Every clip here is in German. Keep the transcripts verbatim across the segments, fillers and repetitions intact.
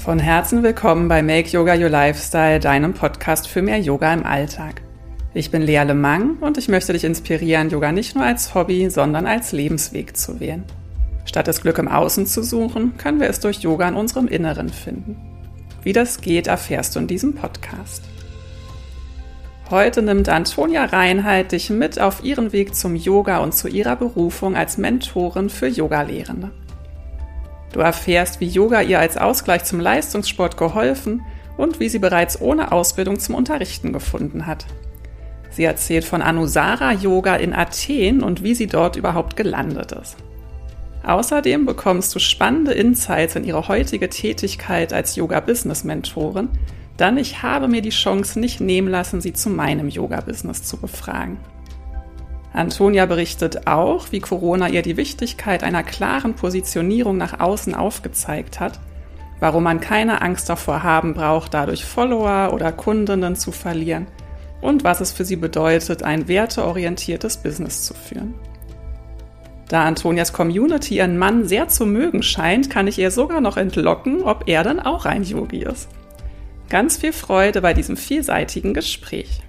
Von Herzen willkommen bei Make Yoga Your Lifestyle, deinem Podcast für mehr Yoga im Alltag. Ich bin Lea Lemang und ich möchte dich inspirieren, Yoga nicht nur als Hobby, sondern als Lebensweg zu wählen. Statt das Glück im Außen zu suchen, können wir es durch Yoga in unserem Inneren finden. Wie das geht, erfährst du in diesem Podcast. Heute nimmt Antonia Reinheit dich mit auf ihren Weg zum Yoga und zu ihrer Berufung als Mentorin für Yogalehrende. Du erfährst, wie Yoga ihr als Ausgleich zum Leistungssport geholfen und wie sie bereits ohne Ausbildung zum Unterrichten gefunden hat. Sie erzählt von Anusara Yoga in Athen und wie sie dort überhaupt gelandet ist. Außerdem bekommst du spannende Insights in ihre heutige Tätigkeit als Yoga-Business-Mentorin, denn ich habe mir die Chance nicht nehmen lassen, sie zu meinem Yoga-Business zu befragen. Antonia berichtet auch, wie Corona ihr die Wichtigkeit einer klaren Positionierung nach außen aufgezeigt hat, warum man keine Angst davor haben braucht, dadurch Follower oder Kundinnen zu verlieren und was es für sie bedeutet, ein werteorientiertes Business zu führen. Da Antonias Community ihren Mann sehr zu mögen scheint, kann ich ihr sogar noch entlocken, ob er dann auch ein Yogi ist. Ganz viel Freude bei diesem vielseitigen Gespräch.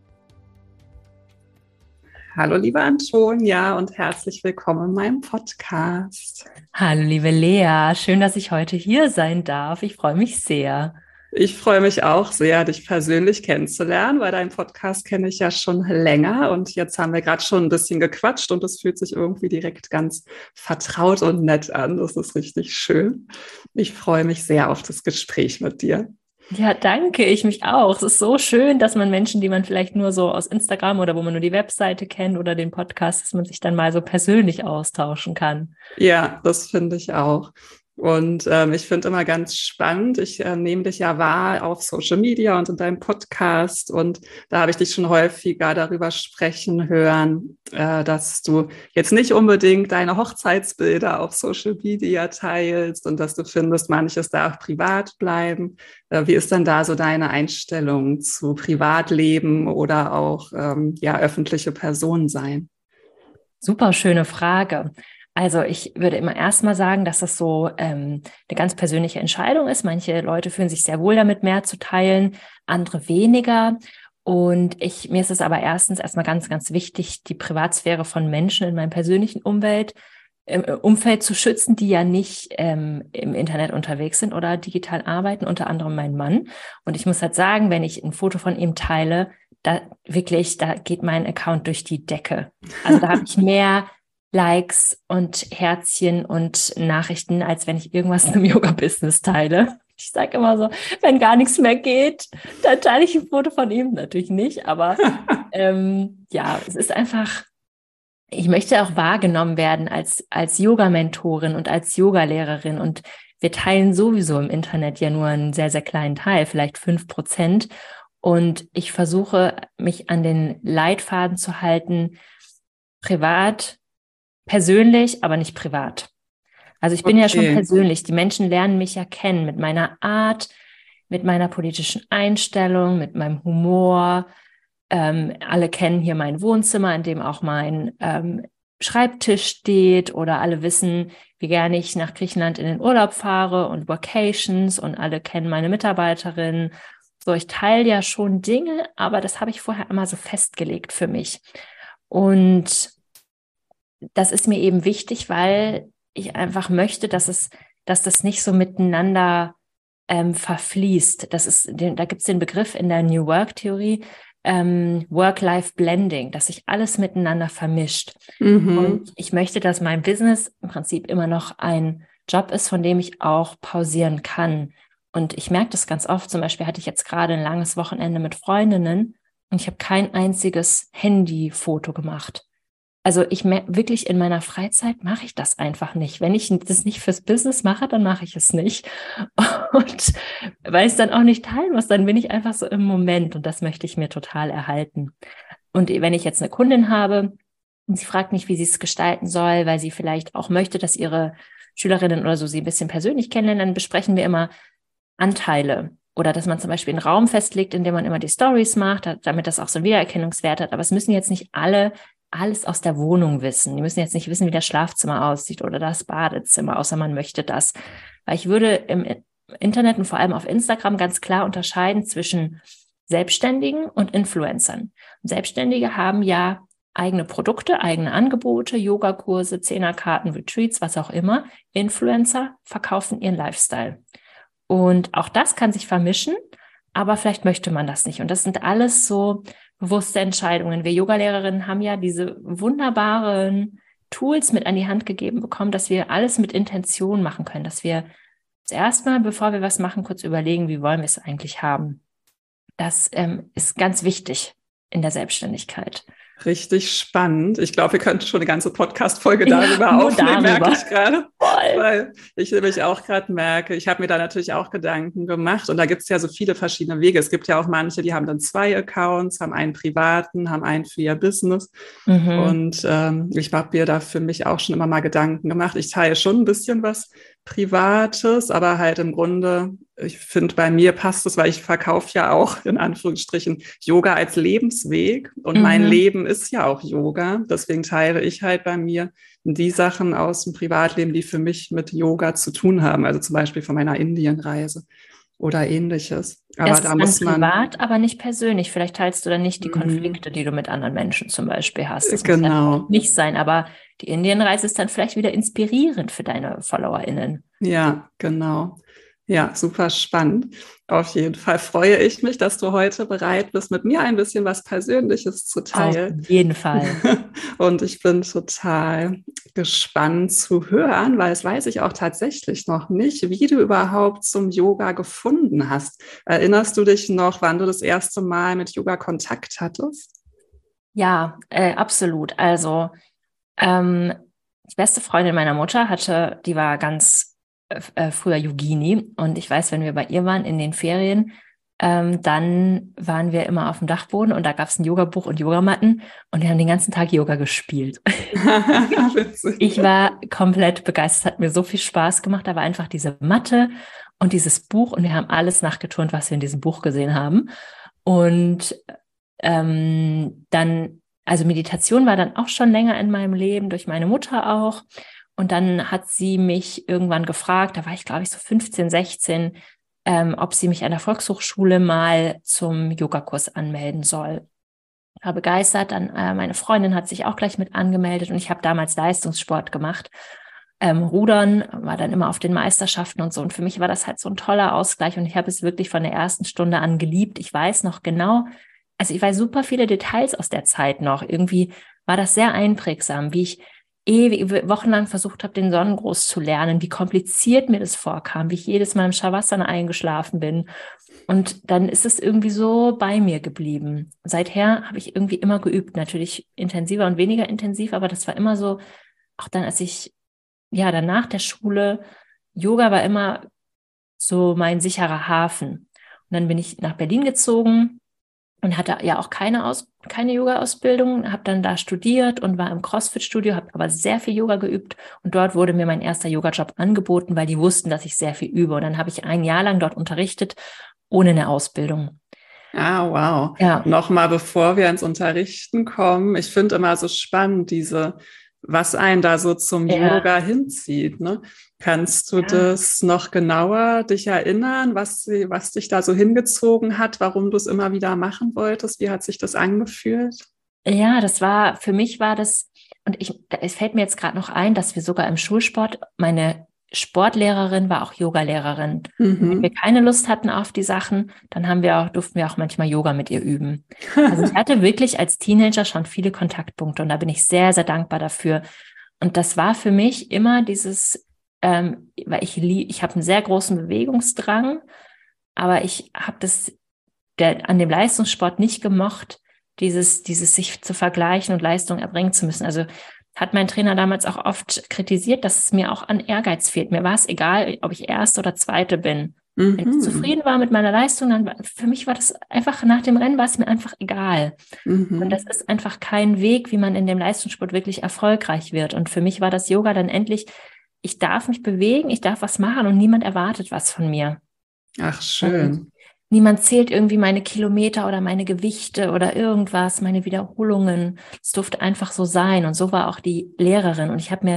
Hallo liebe Antonia und herzlich willkommen in meinem Podcast. Hallo liebe Lea, schön, dass ich heute hier sein darf. Ich freue mich sehr. Ich freue mich auch sehr, dich persönlich kennenzulernen, weil deinen Podcast kenne ich ja schon länger und jetzt haben wir gerade schon ein bisschen gequatscht und es fühlt sich irgendwie direkt ganz vertraut und nett an. Das ist richtig schön. Ich freue mich sehr auf das Gespräch mit dir. Ja, danke, ich mich auch. Es ist so schön, dass man Menschen, die man vielleicht nur so aus Instagram oder wo man nur die Webseite kennt oder den Podcast, dass man sich dann mal so persönlich austauschen kann. Ja, das finde ich auch. Und ähm, ich finde immer ganz spannend, ich äh, nehme dich ja wahr auf Social Media und in deinem Podcast und da habe ich dich schon häufiger darüber sprechen hören, äh, dass du jetzt nicht unbedingt deine Hochzeitsbilder auf Social Media teilst und dass du findest, manches darf privat bleiben. Äh, wie ist denn da so deine Einstellung zu Privatleben oder auch ähm, ja öffentliche Person sein? Super schöne Frage. Also ich würde immer erstmal sagen, dass das so ähm, eine ganz persönliche Entscheidung ist. Manche Leute fühlen sich sehr wohl damit, mehr zu teilen, andere weniger. Und ich, mir ist es aber erstens erstmal ganz, ganz wichtig, die Privatsphäre von Menschen in meinem persönlichen Umwelt, im Umfeld zu schützen, die ja nicht ähm, im Internet unterwegs sind oder digital arbeiten, unter anderem mein Mann. Und ich muss halt sagen, wenn ich ein Foto von ihm teile, da wirklich, da geht mein Account durch die Decke. Also da habe ich mehr Likes und Herzchen und Nachrichten, als wenn ich irgendwas in einem Yoga-Business teile. Ich sage immer so, wenn gar nichts mehr geht, dann teile ich ein Foto von ihm. Natürlich nicht, aber ähm, ja, es ist einfach, ich möchte auch wahrgenommen werden als, als Yoga-Mentorin und als Yogalehrerin und wir teilen sowieso im Internet ja nur einen sehr, sehr kleinen Teil, vielleicht fünf Prozent und ich versuche, mich an den Leitfaden zu halten, privat, persönlich, aber nicht privat. Also ich bin okay. ja schon persönlich. Die Menschen lernen mich ja kennen mit meiner Art, mit meiner politischen Einstellung, mit meinem Humor. Ähm, alle kennen hier mein Wohnzimmer, in dem auch mein ähm, Schreibtisch steht oder alle wissen, wie gerne ich nach Griechenland in den Urlaub fahre und Vacations und alle kennen meine Mitarbeiterin. So, ich teile ja schon Dinge, aber das habe ich vorher immer so festgelegt für mich. Und das ist mir eben wichtig, weil ich einfach möchte, dass es, dass das nicht so miteinander ähm, verfließt. Das ist, den, da gibt es den Begriff in der New Work-Theorie, ähm, Work-Life-Blending, dass sich alles miteinander vermischt. Mhm. Und ich möchte, dass mein Business im Prinzip immer noch ein Job ist, von dem ich auch pausieren kann. Und ich merke das ganz oft. Zum Beispiel hatte ich jetzt gerade ein langes Wochenende mit Freundinnen und ich habe kein einziges Handyfoto gemacht. Also ich merke wirklich, in meiner Freizeit mache ich das einfach nicht. Wenn ich das nicht fürs Business mache, dann mache ich es nicht. Und weil ich es dann auch nicht teilen muss, dann bin ich einfach so im Moment und das möchte ich mir total erhalten. Und wenn ich jetzt eine Kundin habe und sie fragt mich, wie sie es gestalten soll, weil sie vielleicht auch möchte, dass ihre Schülerinnen oder so sie ein bisschen persönlich kennenlernen, dann besprechen wir immer Anteile. Oder dass man zum Beispiel einen Raum festlegt, in dem man immer die Stories macht, damit das auch so einen Wiedererkennungswert hat. Aber es müssen jetzt nicht alle alles aus der Wohnung wissen. Die müssen jetzt nicht wissen, wie das Schlafzimmer aussieht oder das Badezimmer, außer man möchte das. Weil ich würde im Internet und vor allem auf Instagram ganz klar unterscheiden zwischen Selbstständigen und Influencern. Selbstständige haben ja eigene Produkte, eigene Angebote, Yogakurse, Zehnerkarten, Retreats, was auch immer. Influencer verkaufen ihren Lifestyle. Und auch das kann sich vermischen, aber vielleicht möchte man das nicht. Und das sind alles so bewusste Entscheidungen. Wir Yogalehrerinnen haben ja diese wunderbaren Tools mit an die Hand gegeben bekommen, dass wir alles mit Intention machen können, dass wir zuerst mal, bevor wir was machen, kurz überlegen, wie wollen wir es eigentlich haben. Das ähm, ist ganz wichtig in der Selbstständigkeit. Richtig spannend. Ich glaube, wir könnten schon eine ganze Podcast-Folge darüber ja, aufnehmen, darüber. merke ich gerade. Weil ich nämlich auch gerade merke, ich habe mir da natürlich auch Gedanken gemacht und da gibt es ja so viele verschiedene Wege. Es gibt ja auch manche, die haben dann zwei Accounts, haben einen privaten, haben einen für ihr Business. Mhm. Und ähm, ich habe mir da für mich auch schon immer mal Gedanken gemacht. Ich teile schon ein bisschen was Privates, aber halt im Grunde, ich finde, bei mir passt es, weil ich verkaufe ja auch in Anführungsstrichen Yoga als Lebensweg und mhm. mein Leben ist ja auch Yoga. Deswegen teile ich halt bei mir die Sachen aus dem Privatleben, die für mich mit Yoga zu tun haben. Also zum Beispiel von meiner Indienreise oder ähnliches. Aber das da ist muss man privat, aber nicht persönlich. Vielleicht teilst du dann nicht die Konflikte, die du mit anderen Menschen zum Beispiel hast. Das genau. muss ja nicht sein, aber die Indienreise ist dann vielleicht wieder inspirierend für deine FollowerInnen. Ja, genau. Ja, super spannend. Auf jeden Fall freue ich mich, dass du heute bereit bist, mit mir ein bisschen was Persönliches zu teilen. Auf jeden Fall. Und ich bin total gespannt zu hören, weil es weiß ich auch tatsächlich noch nicht, wie du überhaupt zum Yoga gefunden hast. Erinnerst du dich noch, wann du das erste Mal mit Yoga Kontakt hattest? Ja, äh, absolut. Also ähm, die beste Freundin meiner Mutter hatte, die war ganz äh, früher Yogini und ich weiß, wenn wir bei ihr waren in den Ferien, ähm, dann waren wir immer auf dem Dachboden und da gab es ein Yogabuch und Yogamatten und wir haben den ganzen Tag Yoga gespielt. Ich war komplett begeistert, hat mir so viel Spaß gemacht, da war einfach diese Matte und dieses Buch und wir haben alles nachgeturnt, was wir in diesem Buch gesehen haben und ähm, dann Also Meditation war dann auch schon länger in meinem Leben, durch meine Mutter auch. Und dann hat sie mich irgendwann gefragt, da war ich glaube ich so fünfzehn, sechzehn, ähm, ob sie mich an der Volkshochschule mal zum Yogakurs anmelden soll. War begeistert, dann äh, meine Freundin hat sich auch gleich mit angemeldet und ich habe damals Leistungssport gemacht. Ähm, Rudern war dann immer auf den Meisterschaften und so. Und für mich war das halt so ein toller Ausgleich und ich habe es wirklich von der ersten Stunde an geliebt. Ich weiß noch genau, Also ich weiß super viele Details aus der Zeit noch. Irgendwie war das sehr einprägsam, wie ich ewig, wochenlang versucht habe, den Sonnengruß zu lernen, wie kompliziert mir das vorkam, wie ich jedes Mal im Shavasana eingeschlafen bin. Und dann ist es irgendwie so bei mir geblieben. Seither habe ich irgendwie immer geübt, natürlich intensiver und weniger intensiv, aber das war immer so, auch dann, als ich, ja, dann nach der Schule, Yoga war immer so mein sicherer Hafen. Und dann bin ich nach Berlin gezogen, und hatte ja auch keine Aus, keine Yoga-Ausbildung, habe dann da studiert und war im CrossFit-Studio, habe aber sehr viel Yoga geübt und dort wurde mir mein erster Yoga-Job angeboten, weil die wussten, dass ich sehr viel übe und dann habe ich ein Jahr lang dort unterrichtet, ohne eine Ausbildung. Ah, wow. Ja. Nochmal, bevor wir ins Unterrichten kommen, ich finde immer so spannend, diese, was einen da so zum Ja. Yoga hinzieht, ne? Kannst du Ja. das noch genauer dich erinnern, was, was dich da so hingezogen hat, warum du es immer wieder machen wolltest? Wie hat sich das angefühlt? Ja, das war, für mich war das, und ich, es fällt mir jetzt gerade noch ein, dass wir sogar im Schulsport, meine Sportlehrerin war auch Yogalehrerin. Mhm. Wenn wir keine Lust hatten auf die Sachen, dann haben wir auch, durften wir auch manchmal Yoga mit ihr üben. Also ich hatte wirklich als Teenager schon viele Kontaktpunkte und da bin ich sehr, sehr dankbar dafür. Und das war für mich immer dieses, ähm, weil ich lieb, ich habe einen sehr großen Bewegungsdrang, aber ich habe das der, an dem Leistungssport nicht gemocht, dieses, dieses sich zu vergleichen und Leistung erbringen zu müssen. Also hat mein Trainer damals auch oft kritisiert, dass es mir auch an Ehrgeiz fehlt. Mir war es egal, ob ich Erste oder Zweite bin. Mhm. Wenn ich zufrieden war mit meiner Leistung, dann war, für mich war das einfach, nach dem Rennen war es mir einfach egal. Mhm. Und das ist einfach kein Weg, wie man in dem Leistungssport wirklich erfolgreich wird. Und für mich war das Yoga dann endlich, ich darf mich bewegen, ich darf was machen und niemand erwartet was von mir. Ach, schön. Und niemand zählt irgendwie meine Kilometer oder meine Gewichte oder irgendwas, meine Wiederholungen. Es durfte einfach so sein. Und so war auch die Lehrerin. Und ich habe mir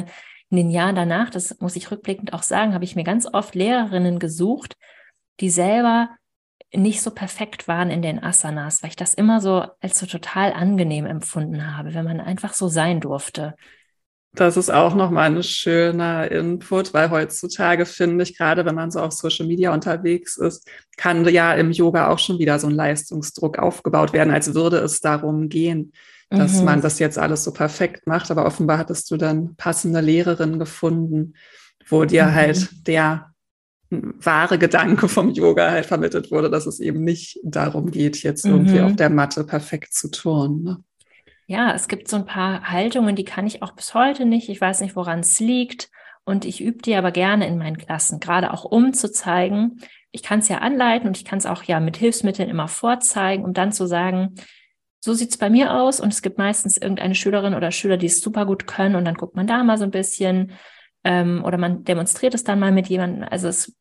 in den Jahren danach, das muss ich rückblickend auch sagen, habe ich mir ganz oft Lehrerinnen gesucht, die selber nicht so perfekt waren in den Asanas, weil ich das immer so als so total angenehm empfunden habe, wenn man einfach so sein durfte. Das ist auch nochmal ein schöner Input, weil heutzutage finde ich, gerade wenn man so auf Social Media unterwegs ist, kann ja im Yoga auch schon wieder so ein Leistungsdruck aufgebaut werden, als würde es darum gehen, dass Mhm. man das jetzt alles so perfekt macht. Aber offenbar hattest du dann passende Lehrerin gefunden, wo dir Mhm. halt der wahre Gedanke vom Yoga halt vermittelt wurde, dass es eben nicht darum geht, jetzt irgendwie Mhm. auf der Matte perfekt zu turnen. Ne? Ja, es gibt so ein paar Haltungen, die kann ich auch bis heute nicht. Ich weiß nicht, woran es liegt. Und ich übe die aber gerne in meinen Klassen, gerade auch um zu zeigen, ich kann es ja anleiten und ich kann es auch ja mit Hilfsmitteln immer vorzeigen, um dann zu sagen, so sieht es bei mir aus. Und es gibt meistens irgendeine Schülerin oder Schüler, die es super gut können. Und dann guckt man da mal so ein bisschen ähm, oder man demonstriert es dann mal mit jemandem. Also es,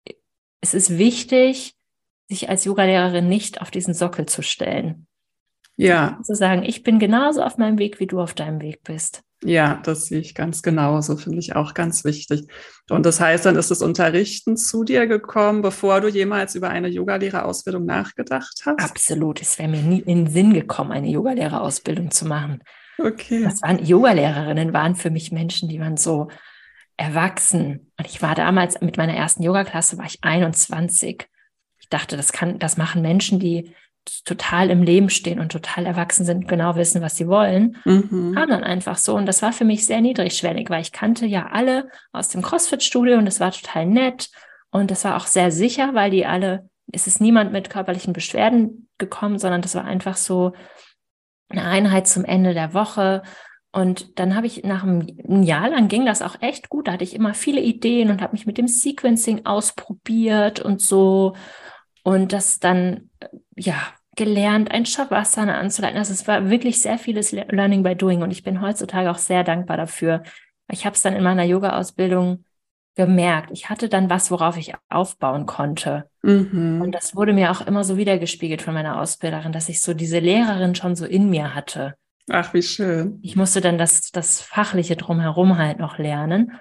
es ist wichtig, sich als Yogalehrerin nicht auf diesen Sockel zu stellen. Ja. Zu sagen, ich bin genauso auf meinem Weg, wie du auf deinem Weg bist. Ja, das sehe ich ganz genauso, finde ich auch ganz wichtig. Und das heißt, dann ist das Unterrichten zu dir gekommen, bevor du jemals über eine Yogalehrerausbildung nachgedacht hast? Absolut. Es wäre mir nie in den Sinn gekommen, eine Yogalehrerausbildung zu machen. Okay. Das waren Yogalehrerinnen, waren für mich Menschen, die waren so erwachsen. Und ich war damals mit meiner ersten Yogaklasse, war ich einundzwanzig. Ich dachte, das kann, das machen Menschen, die total im Leben stehen und total erwachsen sind, genau wissen, was sie wollen, Mhm. kam dann einfach so. Und das war für mich sehr niedrigschwellig, weil ich kannte ja alle aus dem CrossFit-Studio und das war total nett. Und das war auch sehr sicher, weil die alle, es ist niemand mit körperlichen Beschwerden gekommen, sondern das war einfach so eine Einheit zum Ende der Woche. Und dann habe ich nach einem, einem Jahr lang ging das auch echt gut. Da hatte ich immer viele Ideen und habe mich mit dem Sequencing ausprobiert und so. Und das dann, ja, gelernt, ein Shavasana anzuleiten. Also es war wirklich sehr vieles Learning by Doing. Und ich bin heutzutage auch sehr dankbar dafür. Ich habe es dann in meiner Yoga-Ausbildung gemerkt. Ich hatte dann was, worauf ich aufbauen konnte. Mhm. Und das wurde mir auch immer so wiedergespiegelt von meiner Ausbilderin, dass ich so diese Lehrerin schon so in mir hatte. Ach, wie schön. Ich musste dann das, das Fachliche drumherum halt noch lernen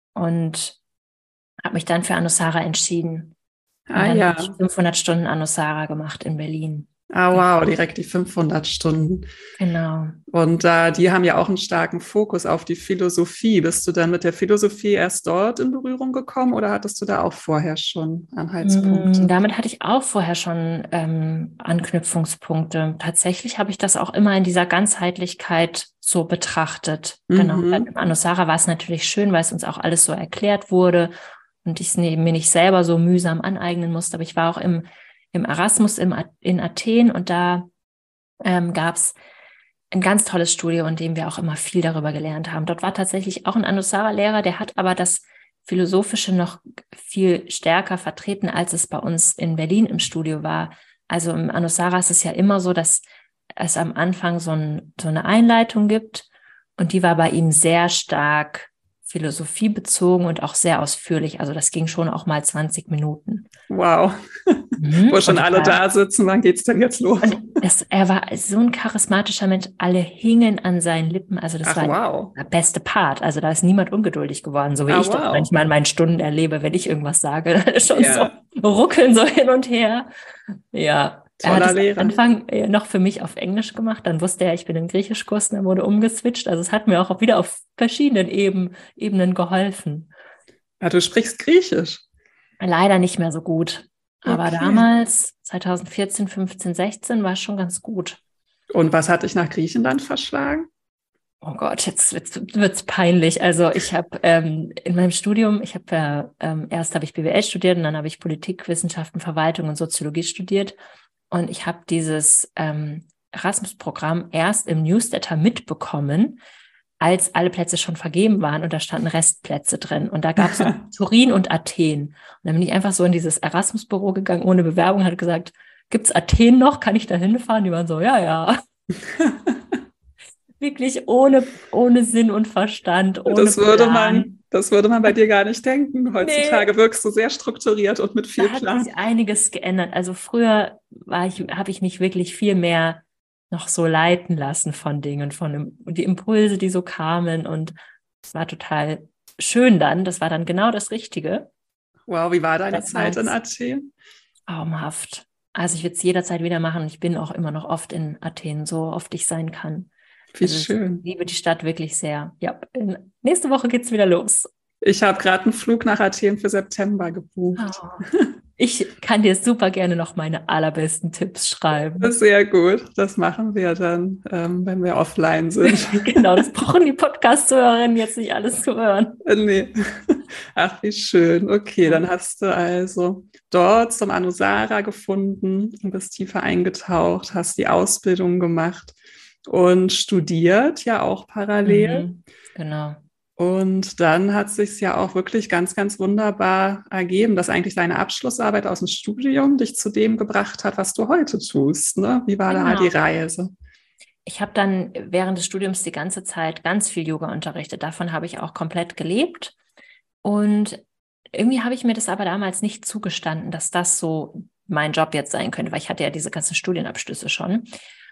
und habe mich dann für Anusara entschieden. Und Ah dann ja. habe ich fünfhundert Stunden Anusara gemacht in Berlin. Ah wow, direkt die fünfhundert Stunden. Genau. Und äh, die haben ja auch einen starken Fokus auf die Philosophie. Bist du dann mit der Philosophie erst dort in Berührung gekommen oder hattest du da auch vorher schon Anhaltspunkte? Mm, damit hatte ich auch vorher schon ähm, Anknüpfungspunkte. Tatsächlich habe ich das auch immer in dieser Ganzheitlichkeit so betrachtet. Mhm. Genau. Beim Anusara war es natürlich schön, weil es uns auch alles so erklärt wurde und ich es mir nicht selber so mühsam aneignen musste. Aber ich war auch im, im Erasmus im, in Athen und da ähm, gab es ein ganz tolles Studio, in dem wir auch immer viel darüber gelernt haben. Dort war tatsächlich auch ein Anusara-Lehrer, der hat aber das Philosophische noch viel stärker vertreten, als es bei uns in Berlin im Studio war. Also im Anusara ist es ja immer so, dass es am Anfang so, ein, so eine Einleitung gibt und die war bei ihm sehr stark philosophiebezogen und auch sehr ausführlich. Also das ging schon auch mal zwanzig Minuten. Wow. Mhm. Wo schon und alle war, da sitzen, wann geht's denn jetzt los? Und das, er war so ein charismatischer Mensch, alle hingen an seinen Lippen. Also das Ach, war wow. der beste Part. Also da ist niemand ungeduldig geworden, so wie Ah, ich das wow. manchmal in meinen Stunden erlebe, wenn ich irgendwas sage. Schon Ja. so ruckeln so hin und her. Ja, er hat Toller es am Lehrer. Anfang noch für mich auf Englisch gemacht. Dann wusste er, ich bin im Griechischkurs, dann wurde umgeswitcht. Also es hat mir auch wieder auf verschiedenen Eben, Ebenen geholfen. Ja, du sprichst Griechisch. Leider nicht mehr so gut. Aber Okay. damals, zwanzig vierzehn, fünfzehn, sechzehn, war es schon ganz gut. Und was hat dich nach Griechenland verschlagen? Oh Gott, jetzt wird es peinlich. Also ich habe ähm, in meinem Studium, ich habe ja, ähm, erst habe ich B W L studiert und dann habe ich Politik, Wissenschaften, Verwaltung und Soziologie studiert. Und ich habe dieses ähm, Erasmus-Programm erst im Newsletter mitbekommen, als alle Plätze schon vergeben waren und da standen Restplätze drin. Und da gab es Turin und Athen. Und dann bin ich einfach so in dieses Erasmus-Büro gegangen, ohne Bewerbung, hat gesagt, gibt's Athen noch? Kann ich da hinfahren? Die waren so, ja, ja. Wirklich ohne, ohne Sinn und Verstand, ohne das würde Plan. man, das würde man bei dir gar nicht denken. Heutzutage nee. Wirkst du sehr strukturiert und mit viel da Plan. Hat sich einiges geändert. Also früher war ich, habe ich mich wirklich viel mehr noch so leiten lassen von Dingen, von die Impulse, die so kamen, und es war total schön dann. Das war dann genau das Richtige. Wow, wie war deine Das Zeit in war's. Athen? Traumhaft. Also ich würde es jederzeit wieder machen. Ich bin auch immer noch oft in Athen, so oft ich sein kann. Wie Also ich schön. liebe die Stadt wirklich sehr. Ja, in, nächste Woche geht's wieder los. Ich habe gerade einen Flug nach Athen für September gebucht. Oh. Ich kann dir super gerne noch meine allerbesten Tipps schreiben. Sehr gut. Das machen wir dann, ähm, wenn wir offline sind. Genau, das brauchen die Podcast-Hörerinnen jetzt nicht alles zu hören. Äh, Nee. Ach, wie schön. Okay, Ja. dann hast du also dort zum Anusara gefunden und bist tiefer eingetaucht, hast die Ausbildung gemacht und studiert ja auch parallel. Mhm, genau. Und dann hat sich ja auch wirklich ganz, ganz wunderbar ergeben, dass eigentlich deine Abschlussarbeit aus dem Studium dich zu dem gebracht hat, was du heute tust. Ne? Wie war da die Genau. Reise? Ich habe dann während des Studiums die ganze Zeit ganz viel Yoga unterrichtet. Davon habe ich auch komplett gelebt. Und irgendwie habe ich mir das aber damals nicht zugestanden, dass das so mein Job jetzt sein könnte, weil ich hatte ja diese ganzen Studienabschlüsse schon.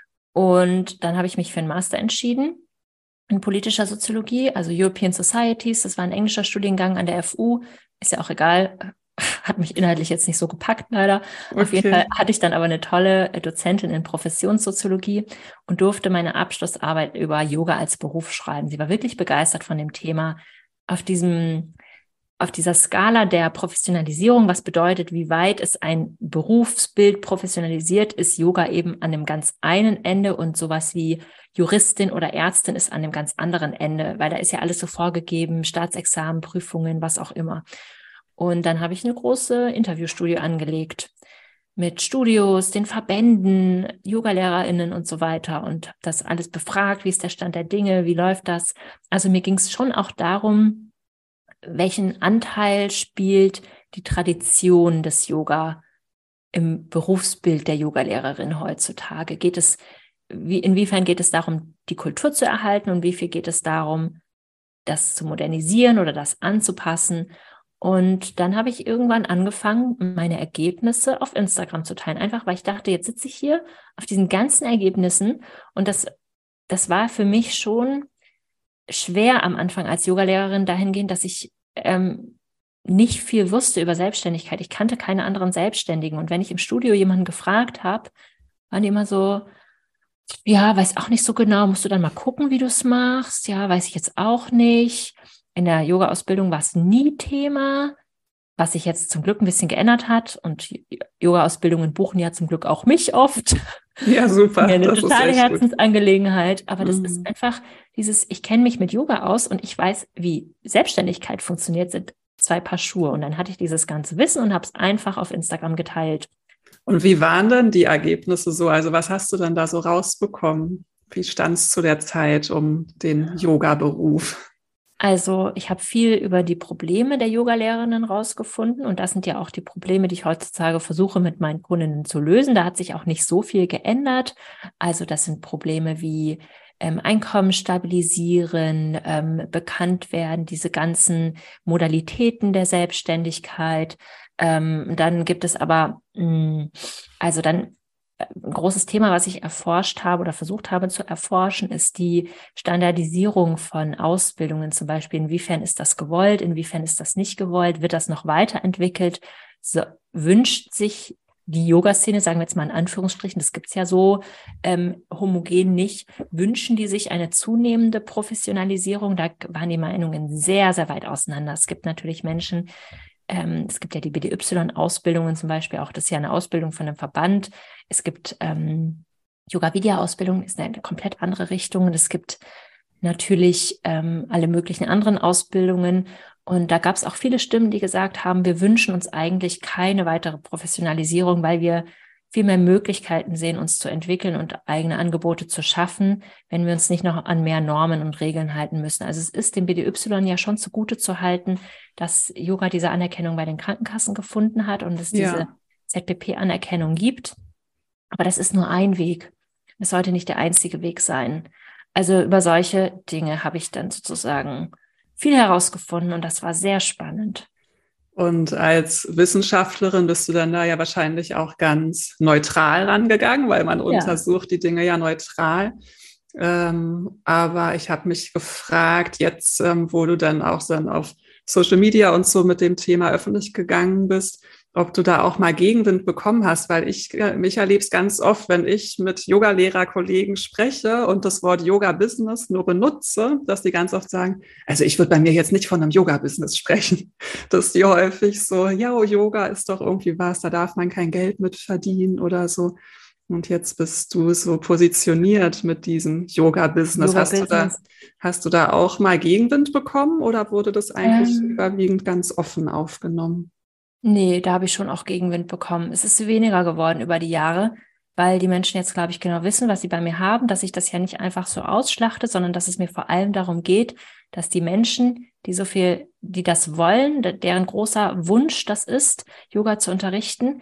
Und dann habe ich mich für einen Master entschieden in politischer Soziologie, also European Societies. Das war ein englischer Studiengang an der F U. Ist ja auch egal, hat mich inhaltlich jetzt nicht so gepackt, leider. Okay. Auf jeden Fall hatte ich dann aber eine tolle Dozentin in Professionssoziologie und durfte meine Abschlussarbeit über Yoga als Beruf schreiben. Sie war wirklich begeistert von dem Thema. Auf diesem Auf dieser Skala der Professionalisierung, was bedeutet, wie weit es ein Berufsbild professionalisiert, ist Yoga eben an dem ganz einen Ende und sowas wie Juristin oder Ärztin ist an dem ganz anderen Ende, weil da ist ja alles so vorgegeben, Staatsexamen, Prüfungen, was auch immer. Und dann habe ich eine große Interviewstudie angelegt mit Studios, den Verbänden, YogalehrerInnen und so weiter und das alles befragt, wie ist der Stand der Dinge, wie läuft das? Also mir ging es schon auch darum, welchen Anteil spielt die Tradition des Yoga im Berufsbild der Yogalehrerin heutzutage? Geht es, wie, inwiefern geht es darum, die Kultur zu erhalten und wie viel geht es darum, das zu modernisieren oder das anzupassen? Und dann habe ich irgendwann angefangen, meine Ergebnisse auf Instagram zu teilen, einfach weil ich dachte, jetzt sitze ich hier auf diesen ganzen Ergebnissen und das, das war für mich schon schwer am Anfang als Yogalehrerin dahingehend, dass ich ähm, nicht viel wusste über Selbstständigkeit. Ich kannte keine anderen Selbstständigen. Und wenn ich im Studio jemanden gefragt habe, waren die immer so, ja, weiß auch nicht so genau, musst du dann mal gucken, wie du es machst? Ja, weiß ich jetzt auch nicht. In der Yoga-Ausbildung war es nie Thema, was sich jetzt zum Glück ein bisschen geändert hat. Und Yoga-Ausbildungen buchen ja zum Glück auch mich oft. Ja, super. Mir eine Das totale ist echt Herzensangelegenheit, aber das Mhm. ist einfach dieses, ich kenne mich mit Yoga aus und ich weiß, wie Selbstständigkeit funktioniert, sind zwei Paar Schuhe. Und dann hatte ich dieses ganze Wissen und habe es einfach auf Instagram geteilt. Und wie waren denn die Ergebnisse so? Also was hast du dann da so rausbekommen? Wie stand es zu der Zeit um den Yoga-Beruf? Also ich habe viel über die Probleme der Yogalehrerinnen rausgefunden und das sind ja auch die Probleme, die ich heutzutage versuche mit meinen Kundinnen zu lösen. Da hat sich auch nicht so viel geändert. Also das sind Probleme wie ähm, Einkommen stabilisieren, ähm, bekannt werden, diese ganzen Modalitäten der Selbstständigkeit. Ähm, dann gibt es aber, mh, also dann ein großes Thema, was ich erforscht habe oder versucht habe zu erforschen, ist die Standardisierung von Ausbildungen. Zum Beispiel, inwiefern ist das gewollt, inwiefern ist das nicht gewollt, wird das noch weiterentwickelt? So, wünscht sich die Yoga-Szene, sagen wir jetzt mal in Anführungsstrichen, das gibt es ja so ähm, homogen nicht, wünschen die sich eine zunehmende Professionalisierung? Da waren die Meinungen sehr, sehr weit auseinander. Es gibt natürlich Menschen, Ähm, es gibt ja die B D Y-Ausbildungen zum Beispiel, auch das ist ja eine Ausbildung von einem Verband. Es gibt ähm, Yoga-Vidya-Ausbildung, ist eine komplett andere Richtung. Und es gibt natürlich ähm, alle möglichen anderen Ausbildungen. Und da gab es auch viele Stimmen, die gesagt haben, wir wünschen uns eigentlich keine weitere Professionalisierung, weil wir viel mehr Möglichkeiten sehen, uns zu entwickeln und eigene Angebote zu schaffen, wenn wir uns nicht noch an mehr Normen und Regeln halten müssen. Also es ist dem B D Y ja schon zugute zu halten, dass Yoga diese Anerkennung bei den Krankenkassen gefunden hat und es diese Ja. Z B P-Anerkennung gibt. Aber das ist nur ein Weg. Es sollte nicht der einzige Weg sein. Also über solche Dinge habe ich dann sozusagen viel herausgefunden und das war sehr spannend. Und als Wissenschaftlerin bist du dann da ja wahrscheinlich auch ganz neutral rangegangen, weil man Ja. untersucht die Dinge ja neutral. Ähm, aber ich habe mich gefragt, jetzt, ähm, wo du dann auch dann auf Social Media und so mit dem Thema öffentlich gegangen bist, ob du da auch mal Gegenwind bekommen hast, weil ich, mich erlebe es ganz oft, wenn ich mit Yoga-Lehrer-Kollegen spreche und das Wort Yoga-Business nur benutze, dass die ganz oft sagen, also ich würde bei mir jetzt nicht von einem Yoga-Business sprechen. Dass die häufig so, ja, oh, Yoga ist doch irgendwie was, da darf man kein Geld mit verdienen oder so. Und jetzt bist du so positioniert mit diesem Yoga-Business. Hast du da, Yoga-Business. hast du da auch mal Gegenwind bekommen oder wurde das eigentlich Ähm, überwiegend ganz offen aufgenommen? Nee, da habe ich schon auch Gegenwind bekommen. Es ist weniger geworden über die Jahre, weil die Menschen jetzt, glaube ich, genau wissen, was sie bei mir haben, dass ich das ja nicht einfach so ausschlachte, sondern dass es mir vor allem darum geht, dass die Menschen, die so viel, die das wollen, deren großer Wunsch das ist, Yoga zu unterrichten,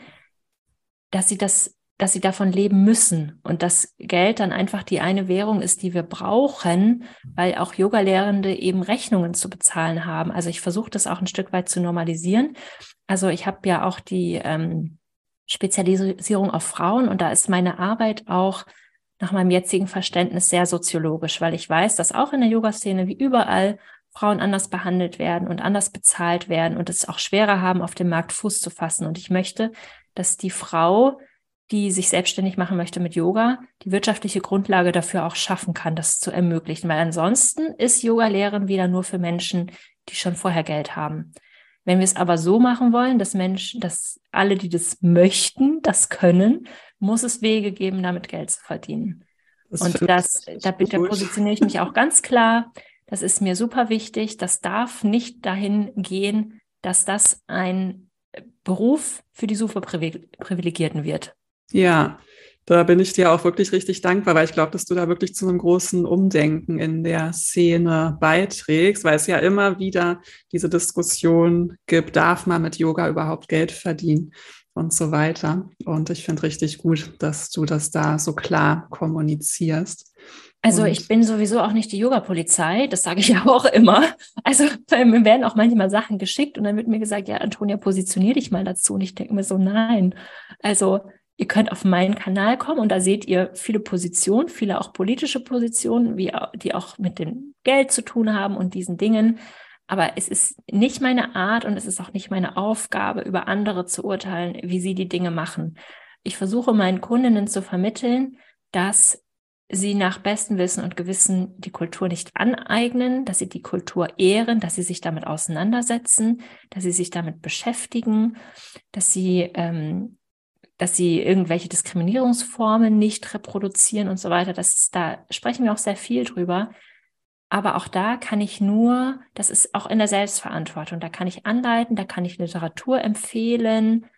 dass sie das, dass sie davon leben müssen und dass Geld dann einfach die eine Währung ist, die wir brauchen, weil auch Yogalehrende eben Rechnungen zu bezahlen haben. Also ich versuche das auch ein Stück weit zu normalisieren. Also ich habe ja auch die ähm, Spezialisierung auf Frauen und da ist meine Arbeit auch nach meinem jetzigen Verständnis sehr soziologisch, weil ich weiß, dass auch in der Yoga-Szene wie überall Frauen anders behandelt werden und anders bezahlt werden und es auch schwerer haben, auf dem Markt Fuß zu fassen. Und ich möchte, dass die Frau, die sich selbstständig machen möchte mit Yoga, die wirtschaftliche Grundlage dafür auch schaffen kann, das zu ermöglichen. Weil ansonsten ist Yoga-Lehren wieder nur für Menschen, die schon vorher Geld haben. Wenn wir es aber so machen wollen, dass Menschen, dass alle, die das möchten, das können, muss es Wege geben, damit Geld zu verdienen. Das Und finde ich das, da, richtig da gut. positioniere ich mich auch ganz klar. Das ist mir super wichtig. Das darf nicht dahin gehen, dass das ein Beruf für die super Privilegierten wird. Ja, da bin ich dir auch wirklich richtig dankbar, weil ich glaube, dass du da wirklich zu einem großen Umdenken in der Szene beiträgst, weil es ja immer wieder diese Diskussion gibt, darf man mit Yoga überhaupt Geld verdienen und so weiter. Und ich finde richtig gut, dass du das da so klar kommunizierst. Also ich Und bin sowieso auch nicht die Yoga-Polizei, das sage ich ja auch immer. Also mir werden auch manchmal Sachen geschickt und dann wird mir gesagt, ja, Antonia, positionier dich mal dazu. Und ich denke mir so, nein. Also ihr könnt auf meinen Kanal kommen und da seht ihr viele Positionen, viele auch politische Positionen, wie, die auch mit dem Geld zu tun haben und diesen Dingen. Aber es ist nicht meine Art und es ist auch nicht meine Aufgabe, über andere zu urteilen, wie sie die Dinge machen. Ich versuche meinen Kundinnen zu vermitteln, dass sie nach bestem Wissen und Gewissen die Kultur nicht aneignen, dass sie die Kultur ehren, dass sie sich damit auseinandersetzen, dass sie sich damit beschäftigen, dass sie, ähm, dass sie irgendwelche Diskriminierungsformen nicht reproduzieren und so weiter. Das, da sprechen wir auch sehr viel drüber. Aber auch da kann ich nur, das ist auch in der Selbstverantwortung, da kann ich anleiten, da kann ich Literatur empfehlen.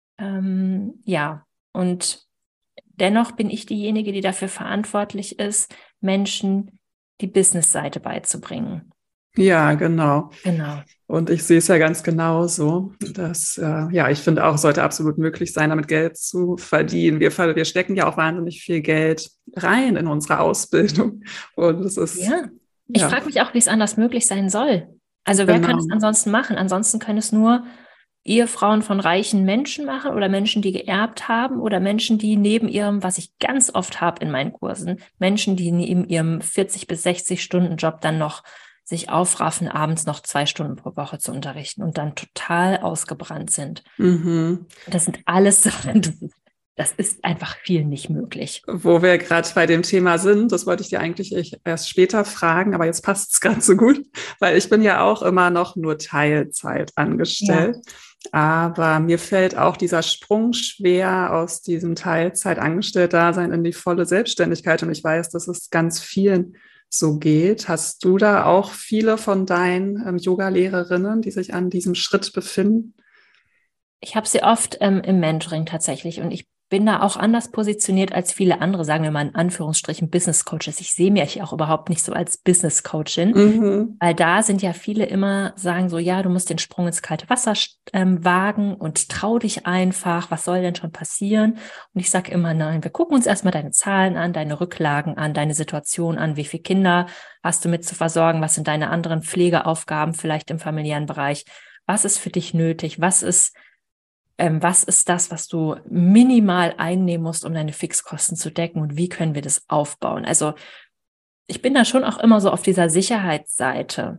Ähm, ja, und dennoch bin ich diejenige, die dafür verantwortlich ist, Menschen die Business-Seite beizubringen. ja, genau. Genau. Und ich sehe es ja ganz genauso, dass, äh, ja, ich finde auch, es sollte absolut möglich sein, damit Geld zu verdienen. Wir, wir stecken ja auch wahnsinnig viel Geld rein in unsere Ausbildung. Und es ist, Ja, ich ja, frage mich auch, wie es anders möglich sein soll. Also wer kann es genau. ansonsten machen? Ansonsten können es nur Ehefrauen von reichen Menschen machen oder Menschen, die geerbt haben oder Menschen, die neben ihrem, was ich ganz oft habe in meinen Kursen, Menschen, die neben ihrem vierzig bis sechzig Stunden Job dann noch sich aufraffen, abends noch zwei Stunden pro Woche zu unterrichten und dann total ausgebrannt sind. Mhm. Das sind alles Sachen, das ist, das ist einfach viel nicht möglich. Wo wir gerade bei dem Thema sind, das wollte ich dir eigentlich erst später fragen, aber jetzt passt es ganz so gut, weil ich bin ja auch immer noch nur Teilzeit angestellt. Ja. Aber mir fällt auch dieser Sprung schwer aus diesem Teilzeit-Angestellt-Dasein in die volle Selbstständigkeit. Und ich weiß, dass es ganz vielen so geht. Hast du da auch viele von deinen ähm, Yoga-Lehrerinnen, die sich an diesem Schritt befinden? Ich habe sie oft ähm, im Mentoring tatsächlich und ich bin da auch anders positioniert als viele andere, sagen wir mal in Anführungsstrichen Business Coaches. Ich sehe mich auch überhaupt nicht so als Business Coachin, Mhm. weil da sind ja viele immer sagen so, ja, du musst den Sprung ins kalte Wasser ähm, wagen und trau dich einfach, was soll denn schon passieren? Und ich sage immer, nein, wir gucken uns erstmal deine Zahlen an, deine Rücklagen an, deine Situation an, wie viele Kinder hast du mit zu versorgen, was sind deine anderen Pflegeaufgaben vielleicht im familiären Bereich, was ist für dich nötig, was ist Ähm, was ist das, was du minimal einnehmen musst, um deine Fixkosten zu decken und wie können wir das aufbauen? Also ich bin da schon auch immer so auf dieser Sicherheitsseite.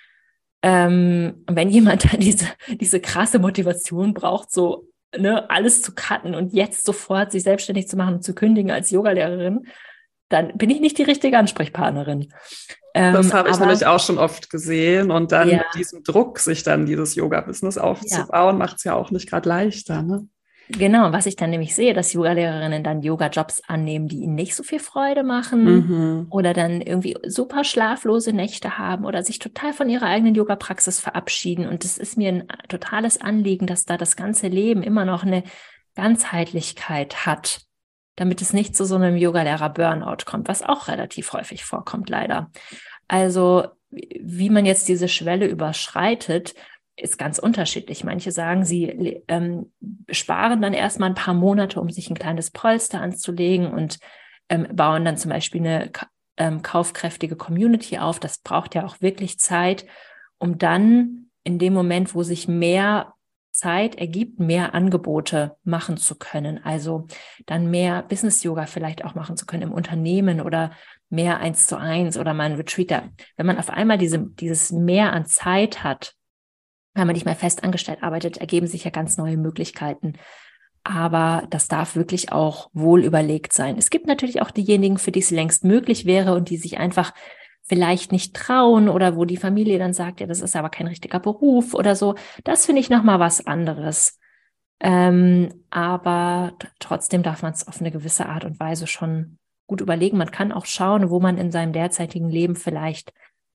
Ähm, wenn jemand dann diese, diese krasse Motivation braucht, so ne, alles zu cutten und jetzt sofort sich selbstständig zu machen und zu kündigen als Yogalehrerin, dann bin ich nicht die richtige Ansprechpartnerin. Das Ähm, habe ich aber nämlich auch schon oft gesehen. Und dann ja, mit diesem Druck, sich dann dieses Yoga-Business ja. aufzubauen, macht es ja auch nicht gerade leichter. Ne? Genau, was ich dann nämlich sehe, dass Yoga-Lehrerinnen dann Yoga-Jobs annehmen, die ihnen nicht so viel Freude machen Mhm. oder dann irgendwie super schlaflose Nächte haben oder sich total von ihrer eigenen Yoga-Praxis verabschieden. Und es ist mir ein totales Anliegen, dass da das ganze Leben immer noch eine Ganzheitlichkeit hat, damit es nicht zu so einem Yoga-Lehrer-Burnout kommt, was auch relativ häufig vorkommt, leider. Also, wie man jetzt diese Schwelle überschreitet, ist ganz unterschiedlich. Manche sagen, sie ähm, sparen dann erstmal ein paar Monate, um sich ein kleines Polster anzulegen und ähm, bauen dann zum Beispiel eine ähm, kaufkräftige Community auf. Das braucht ja auch wirklich Zeit, um dann in dem Moment, wo sich mehr Zeit ergibt, mehr Angebote machen zu können. Also dann mehr Business-Yoga vielleicht auch machen zu können im Unternehmen oder mehr eins zu eins oder mal ein Retreater. Wenn man auf einmal diese, dieses Mehr an Zeit hat, wenn man nicht mehr fest angestellt arbeitet, ergeben sich ja ganz neue Möglichkeiten. Aber das darf wirklich auch wohl überlegt sein. Es gibt natürlich auch diejenigen, für die es längst möglich wäre und die sich einfach vielleicht nicht trauen oder wo die Familie dann sagt, ja, das ist aber kein richtiger Beruf oder so. Das finde ich nochmal was anderes. Ähm, aber t- trotzdem darf man es auf eine gewisse Art und Weise schon gut überlegen. Man kann auch schauen, wo man in seinem derzeitigen Leben vielleicht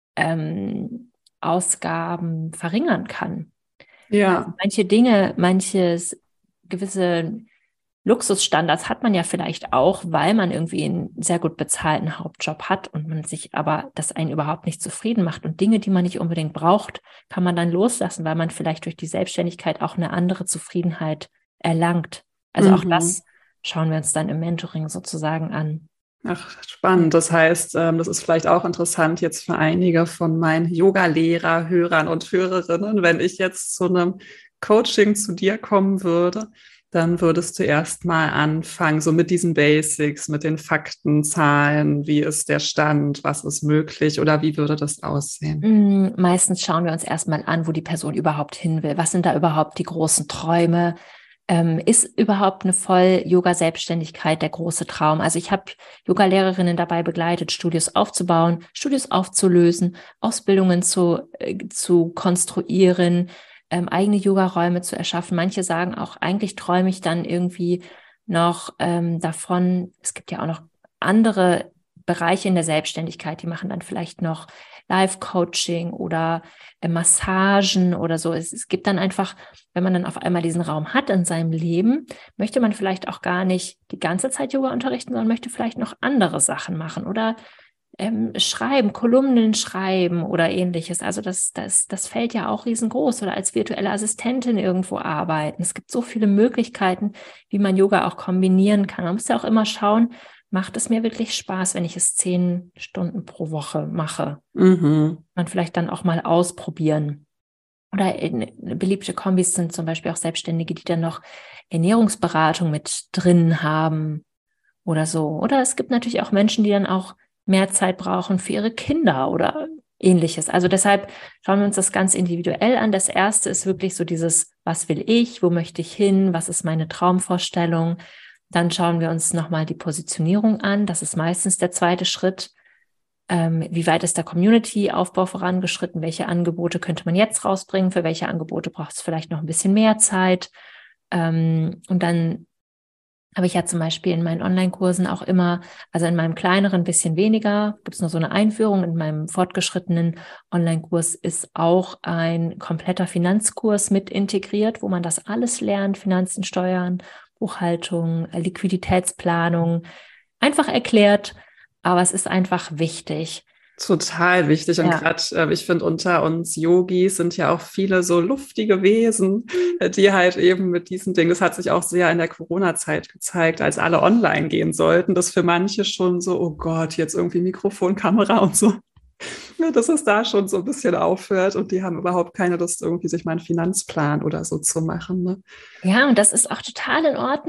ähm, Ausgaben verringern kann. Also Ja. manche Dinge, manches gewisse Luxusstandards hat man ja vielleicht auch, weil man irgendwie einen sehr gut bezahlten Hauptjob hat und man sich aber das einen überhaupt nicht zufrieden macht. Und Dinge, die man nicht unbedingt braucht, kann man dann loslassen, weil man vielleicht durch die Selbstständigkeit auch eine andere Zufriedenheit erlangt. Also auch Mhm. das schauen wir uns dann im Mentoring sozusagen an. Ach, spannend. Das heißt, ähm, das ist vielleicht auch interessant jetzt für einige von meinen Yoga-Lehrer, Hörern und Hörerinnen. Wenn ich jetzt zu einem Coaching zu dir kommen würde, dann würdest du erst mal anfangen, so mit diesen Basics, mit den Fakten, Zahlen, wie ist der Stand, was ist möglich oder wie würde das aussehen? Mm, Meistens schauen wir uns erstmal an, wo die Person überhaupt hin will. Was sind da überhaupt die großen Träume? Ähm, ist überhaupt eine Voll-Yoga-Selbstständigkeit der große Traum? Also ich habe Yoga-Lehrerinnen dabei begleitet, Studios aufzubauen, Studios aufzulösen, Ausbildungen zu, äh, zu konstruieren, ähm, eigene Yoga-Räume zu erschaffen. Manche sagen auch, eigentlich träume ich dann irgendwie noch ähm, davon, es gibt ja auch noch andere Bereiche in der Selbstständigkeit, die machen dann vielleicht noch Live-Coaching oder äh, Massagen oder so. Es, es gibt dann einfach, wenn man dann auf einmal diesen Raum hat in seinem Leben, möchte man vielleicht auch gar nicht die ganze Zeit Yoga unterrichten, sondern möchte vielleicht noch andere Sachen machen oder ähm, schreiben, Kolumnen schreiben oder ähnliches. Also das, das, das fällt ja auch riesengroß oder als virtuelle Assistentin irgendwo arbeiten. Es gibt so viele Möglichkeiten, wie man Yoga auch kombinieren kann. Man muss ja auch immer schauen, macht es mir wirklich Spaß, wenn ich es zehn Stunden pro Woche mache? Mhm. Man vielleicht dann auch mal ausprobieren. Oder in, beliebte Kombis sind zum Beispiel auch Selbstständige, die dann noch Ernährungsberatung mit drin haben oder so. Oder es gibt natürlich auch Menschen, die dann auch mehr Zeit brauchen für ihre Kinder oder ähnliches. Also deshalb schauen wir uns das ganz individuell an. Das erste ist wirklich so dieses, was will ich, wo möchte ich hin, was ist meine Traumvorstellung? Dann schauen wir uns nochmal die Positionierung an. Das ist meistens der zweite Schritt. Ähm, wie weit ist der Community-Aufbau vorangeschritten? Welche Angebote könnte man jetzt rausbringen? Für welche Angebote braucht es vielleicht noch ein bisschen mehr Zeit? Ähm, und dann habe ich ja zum Beispiel in meinen Online-Kursen auch immer, also in meinem kleineren ein bisschen weniger, gibt es nur so eine Einführung. In meinem fortgeschrittenen Online-Kurs ist auch ein kompletter Finanzkurs mit integriert, wo man das alles lernt, Finanzen, Steuern, Buchhaltung, Liquiditätsplanung, einfach erklärt, aber es ist einfach wichtig. Total wichtig. Und Ja. gerade, äh, ich finde, unter uns Yogis sind ja auch viele so luftige Wesen, äh, die halt eben mit diesen Dingen, das hat sich auch sehr in der Corona-Zeit gezeigt, als alle online gehen sollten, dass für manche schon so, oh Gott, jetzt irgendwie Mikrofon, Kamera und so. Ja, dass es da schon so ein bisschen aufhört und die haben überhaupt keine Lust, irgendwie sich mal einen Finanzplan oder so zu machen. Ne? Ja, und das ist auch total in Ordnung.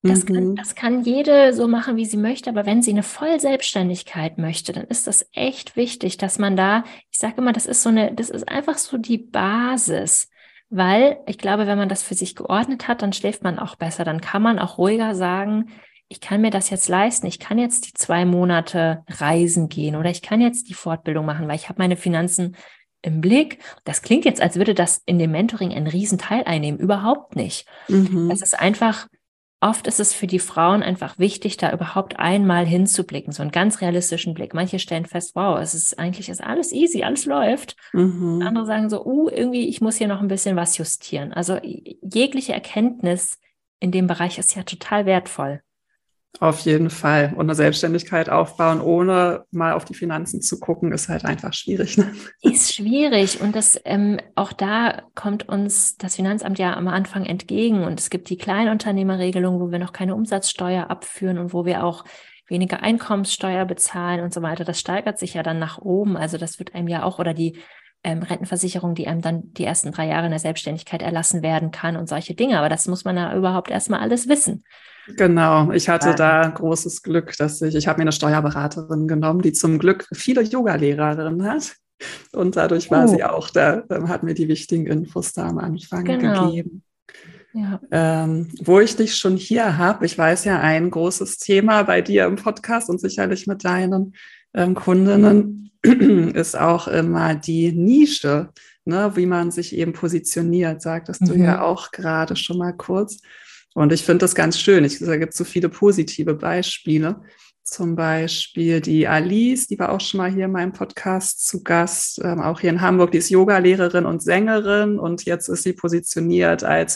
Das kann, Mhm. das kann jede so machen, wie sie möchte, aber wenn sie eine Vollselbstständigkeit möchte, dann ist das echt wichtig, dass man da, ich sage immer, das ist so eine, das ist einfach so die Basis, weil ich glaube, wenn man das für sich geordnet hat, dann schläft man auch besser, dann kann man auch ruhiger sagen, ich kann mir das jetzt leisten, ich kann jetzt die zwei Monate reisen gehen oder ich kann jetzt die Fortbildung machen, weil ich habe meine Finanzen im Blick. Das klingt jetzt, als würde das in dem Mentoring einen Riesenteil einnehmen, überhaupt nicht. Es Mhm. ist einfach Oft ist es für die Frauen einfach wichtig, da überhaupt einmal hinzublicken, so einen ganz realistischen Blick. Manche stellen fest, wow, es ist eigentlich ist alles easy, alles läuft. Mhm. Andere sagen so, uh, irgendwie, ich muss hier noch ein bisschen was justieren. Also jegliche Erkenntnis in dem Bereich ist ja total wertvoll. Auf jeden Fall. Und eine Selbstständigkeit aufbauen, ohne mal auf die Finanzen zu gucken, ist halt einfach schwierig. Ne? Ist schwierig und das ähm, auch da kommt uns das Finanzamt ja am Anfang entgegen und es gibt die Kleinunternehmerregelung, wo wir noch keine Umsatzsteuer abführen und wo wir auch weniger Einkommenssteuer bezahlen und so weiter. Das steigert sich ja dann nach oben. Also das wird einem ja auch oder die ähm, Rentenversicherung, die einem dann die ersten drei Jahre in der Selbstständigkeit erlassen werden kann und solche Dinge. Aber das muss man ja überhaupt erstmal alles wissen. Genau, ich hatte Ja. da großes Glück, dass ich, ich habe mir eine Steuerberaterin genommen, die zum Glück viele Yoga-Lehrerinnen hat. Und dadurch war Uh, sie auch da, ähm, hat mir die wichtigen Infos da am Anfang genau. gegeben. Ja. Ähm, wo ich dich schon hier habe, ich weiß ja, ein großes Thema bei dir im Podcast und sicherlich mit deinen ähm, Kundinnen ist auch immer die Nische, ne, wie man sich eben positioniert, sagtest du ja Mhm. auch gerade schon mal kurz. Und ich finde das ganz schön. Ich, da gibt es so viele positive Beispiele. Zum Beispiel die Alice, die war auch schon mal hier in meinem Podcast zu Gast, ähm, auch hier in Hamburg. Die ist Yogalehrerin und Sängerin und jetzt ist sie positioniert als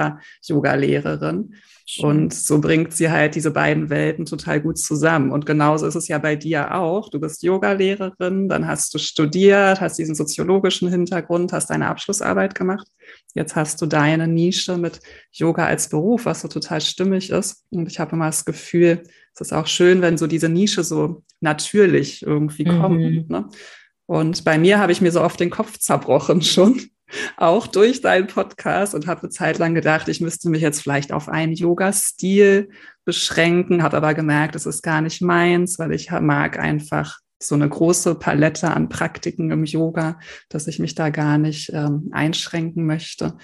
Mantra-Yogalehrerin. Schön. Und so bringt sie halt diese beiden Welten total gut zusammen. Und genauso ist es ja bei dir auch. Du bist Yogalehrerin, dann hast du studiert, hast diesen soziologischen Hintergrund, hast deine Abschlussarbeit gemacht. Jetzt hast du deine Nische mit Yoga als Beruf, was so total stimmig ist. Und ich habe immer das Gefühl, es ist auch schön, wenn so diese Nische so natürlich irgendwie kommt. Mhm. Ne? Und bei mir habe ich mir so oft den Kopf zerbrochen schon, auch durch deinen Podcast und habe eine Zeit lang gedacht, ich müsste mich jetzt vielleicht auf einen Yoga-Stil beschränken, habe aber gemerkt, es ist gar nicht meins, weil ich mag einfach so eine große Palette an Praktiken im Yoga, dass ich mich da gar nicht ähm, einschränken möchte.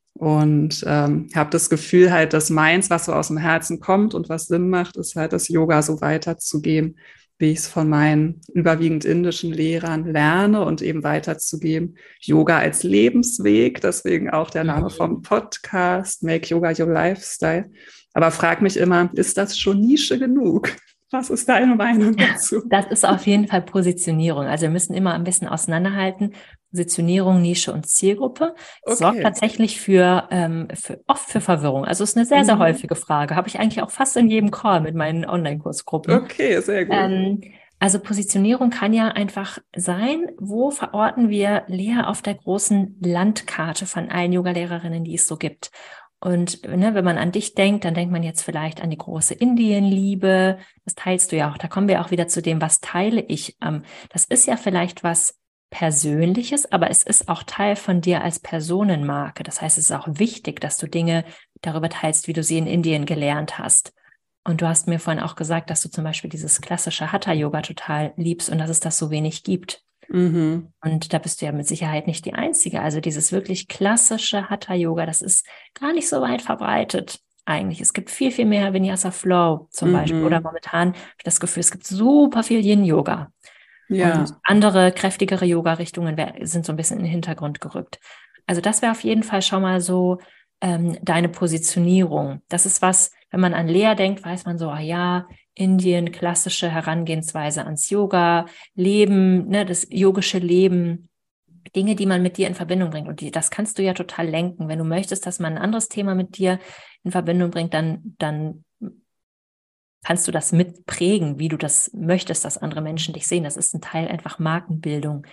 Und ähm, habe das Gefühl halt, dass meins, was so aus dem Herzen kommt und was Sinn macht, ist halt das Yoga so weiterzugeben, wie ich es von meinen überwiegend indischen Lehrern lerne und eben weiterzugeben. Yoga als Lebensweg, deswegen auch der Name vom Mhm. Podcast, Make Yoga Your Lifestyle. Aber frag mich immer, ist das schon Nische genug? Was ist deine Meinung dazu? Das ist auf jeden Fall Positionierung. Also wir müssen immer ein bisschen auseinanderhalten. Positionierung, Nische und Zielgruppe sorgt Okay. tatsächlich für, ähm, für oft für Verwirrung. Also es ist eine sehr, sehr Mhm. häufige Frage. Habe ich eigentlich auch fast in jedem Call mit meinen Online-Kursgruppen. Okay, sehr gut. Ähm, also Positionierung kann ja einfach sein, wo verorten wir Lea auf der großen Landkarte von allen Yoga-Lehrerinnen, die es so gibt. Und ne, wenn man an dich denkt, dann denkt man jetzt vielleicht an die große Indienliebe. Das teilst du ja auch. Da kommen wir auch wieder zu dem, was teile ich. Ähm, das ist ja vielleicht was Persönliches, aber es ist auch Teil von dir als Personenmarke. Das heißt, es ist auch wichtig, dass du Dinge darüber teilst, wie du sie in Indien gelernt hast. Und du hast mir vorhin auch gesagt, dass du zum Beispiel dieses klassische Hatha-Yoga total liebst und dass es das so wenig gibt. Mhm. Und da bist du ja mit Sicherheit nicht die Einzige. Also dieses wirklich klassische Hatha-Yoga, das ist gar nicht so weit verbreitet eigentlich. Es gibt viel, viel mehr Vinyasa Flow zum Beispiel. Oder Mhm. momentan habe ich das Gefühl, es gibt super viel Yin-Yoga. Und Ja. andere, kräftigere Yoga-Richtungen sind so ein bisschen in den Hintergrund gerückt. Also das wäre auf jeden Fall schon mal so ähm, deine Positionierung. Das ist was, wenn man an Lea denkt, weiß man so, ah ja, Indien, klassische Herangehensweise ans Yoga, Leben, ne, das yogische Leben, Dinge, die man mit dir in Verbindung bringt. Und die, das kannst du ja total lenken. Wenn du möchtest, dass man ein anderes Thema mit dir in Verbindung bringt, dann, dann kannst du das mitprägen, wie du das möchtest, dass andere Menschen dich sehen. Das ist ein Teil einfach Markenbildung.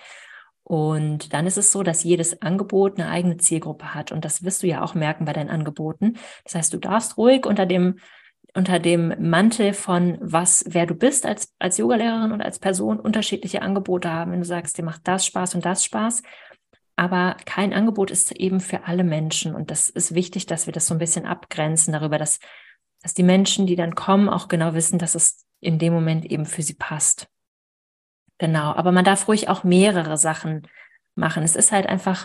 Und dann ist es so, dass jedes Angebot eine eigene Zielgruppe hat. Und das wirst du ja auch merken bei deinen Angeboten. Das heißt, du darfst ruhig unter dem, unter dem Mantel von was, wer du bist als, als Yogalehrerin und als Person unterschiedliche Angebote haben. Wenn du sagst, dir macht das Spaß und das Spaß. Aber kein Angebot ist eben für alle Menschen. Und das ist wichtig, dass wir das so ein bisschen abgrenzen darüber, dass dass die Menschen, die dann kommen, auch genau wissen, dass es in dem Moment eben für sie passt. Genau, aber man darf ruhig auch mehrere Sachen machen. Es ist halt einfach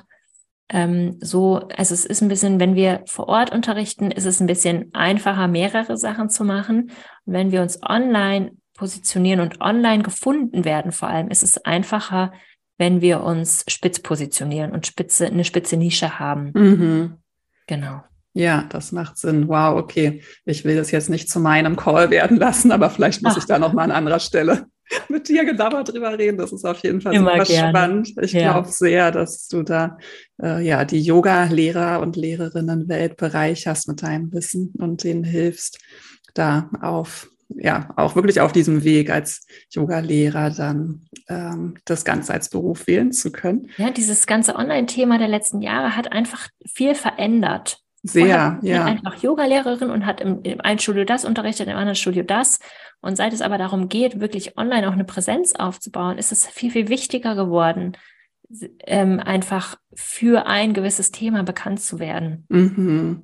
ähm, so, also es ist ein bisschen, wenn wir vor Ort unterrichten, ist es ein bisschen einfacher, mehrere Sachen zu machen. Und wenn wir uns online positionieren und online gefunden werden, vor allem, ist es einfacher, wenn wir uns spitz positionieren und spitze, eine spitze Nische haben. Mhm. Genau. Ja, das macht Sinn. Wow, okay. Ich will das jetzt nicht zu meinem Call werden lassen, aber vielleicht muss Ach. ich da noch mal an anderer Stelle mit dir genauer drüber reden. Das ist auf jeden Fall Immer super gerne. spannend. Ich Ja. glaube sehr, dass du da äh, ja die Yoga-Lehrer und Lehrerinnenwelt bereicherst mit deinem Wissen und denen hilfst, da auf ja auch wirklich auf diesem Weg als Yoga-Lehrer dann ähm, das Ganze als Beruf wählen zu können. Ja, dieses ganze Online-Thema der letzten Jahre hat einfach viel verändert. Sehr, Vorher war ich ja. einfach Yoga-Lehrerin und hat im, im einen Studio das unterrichtet, im anderen Studio das. Und seit es aber darum geht, wirklich online auch eine Präsenz aufzubauen, ist es viel, viel wichtiger geworden, ähm, einfach für ein gewisses Thema bekannt zu werden. Mhm.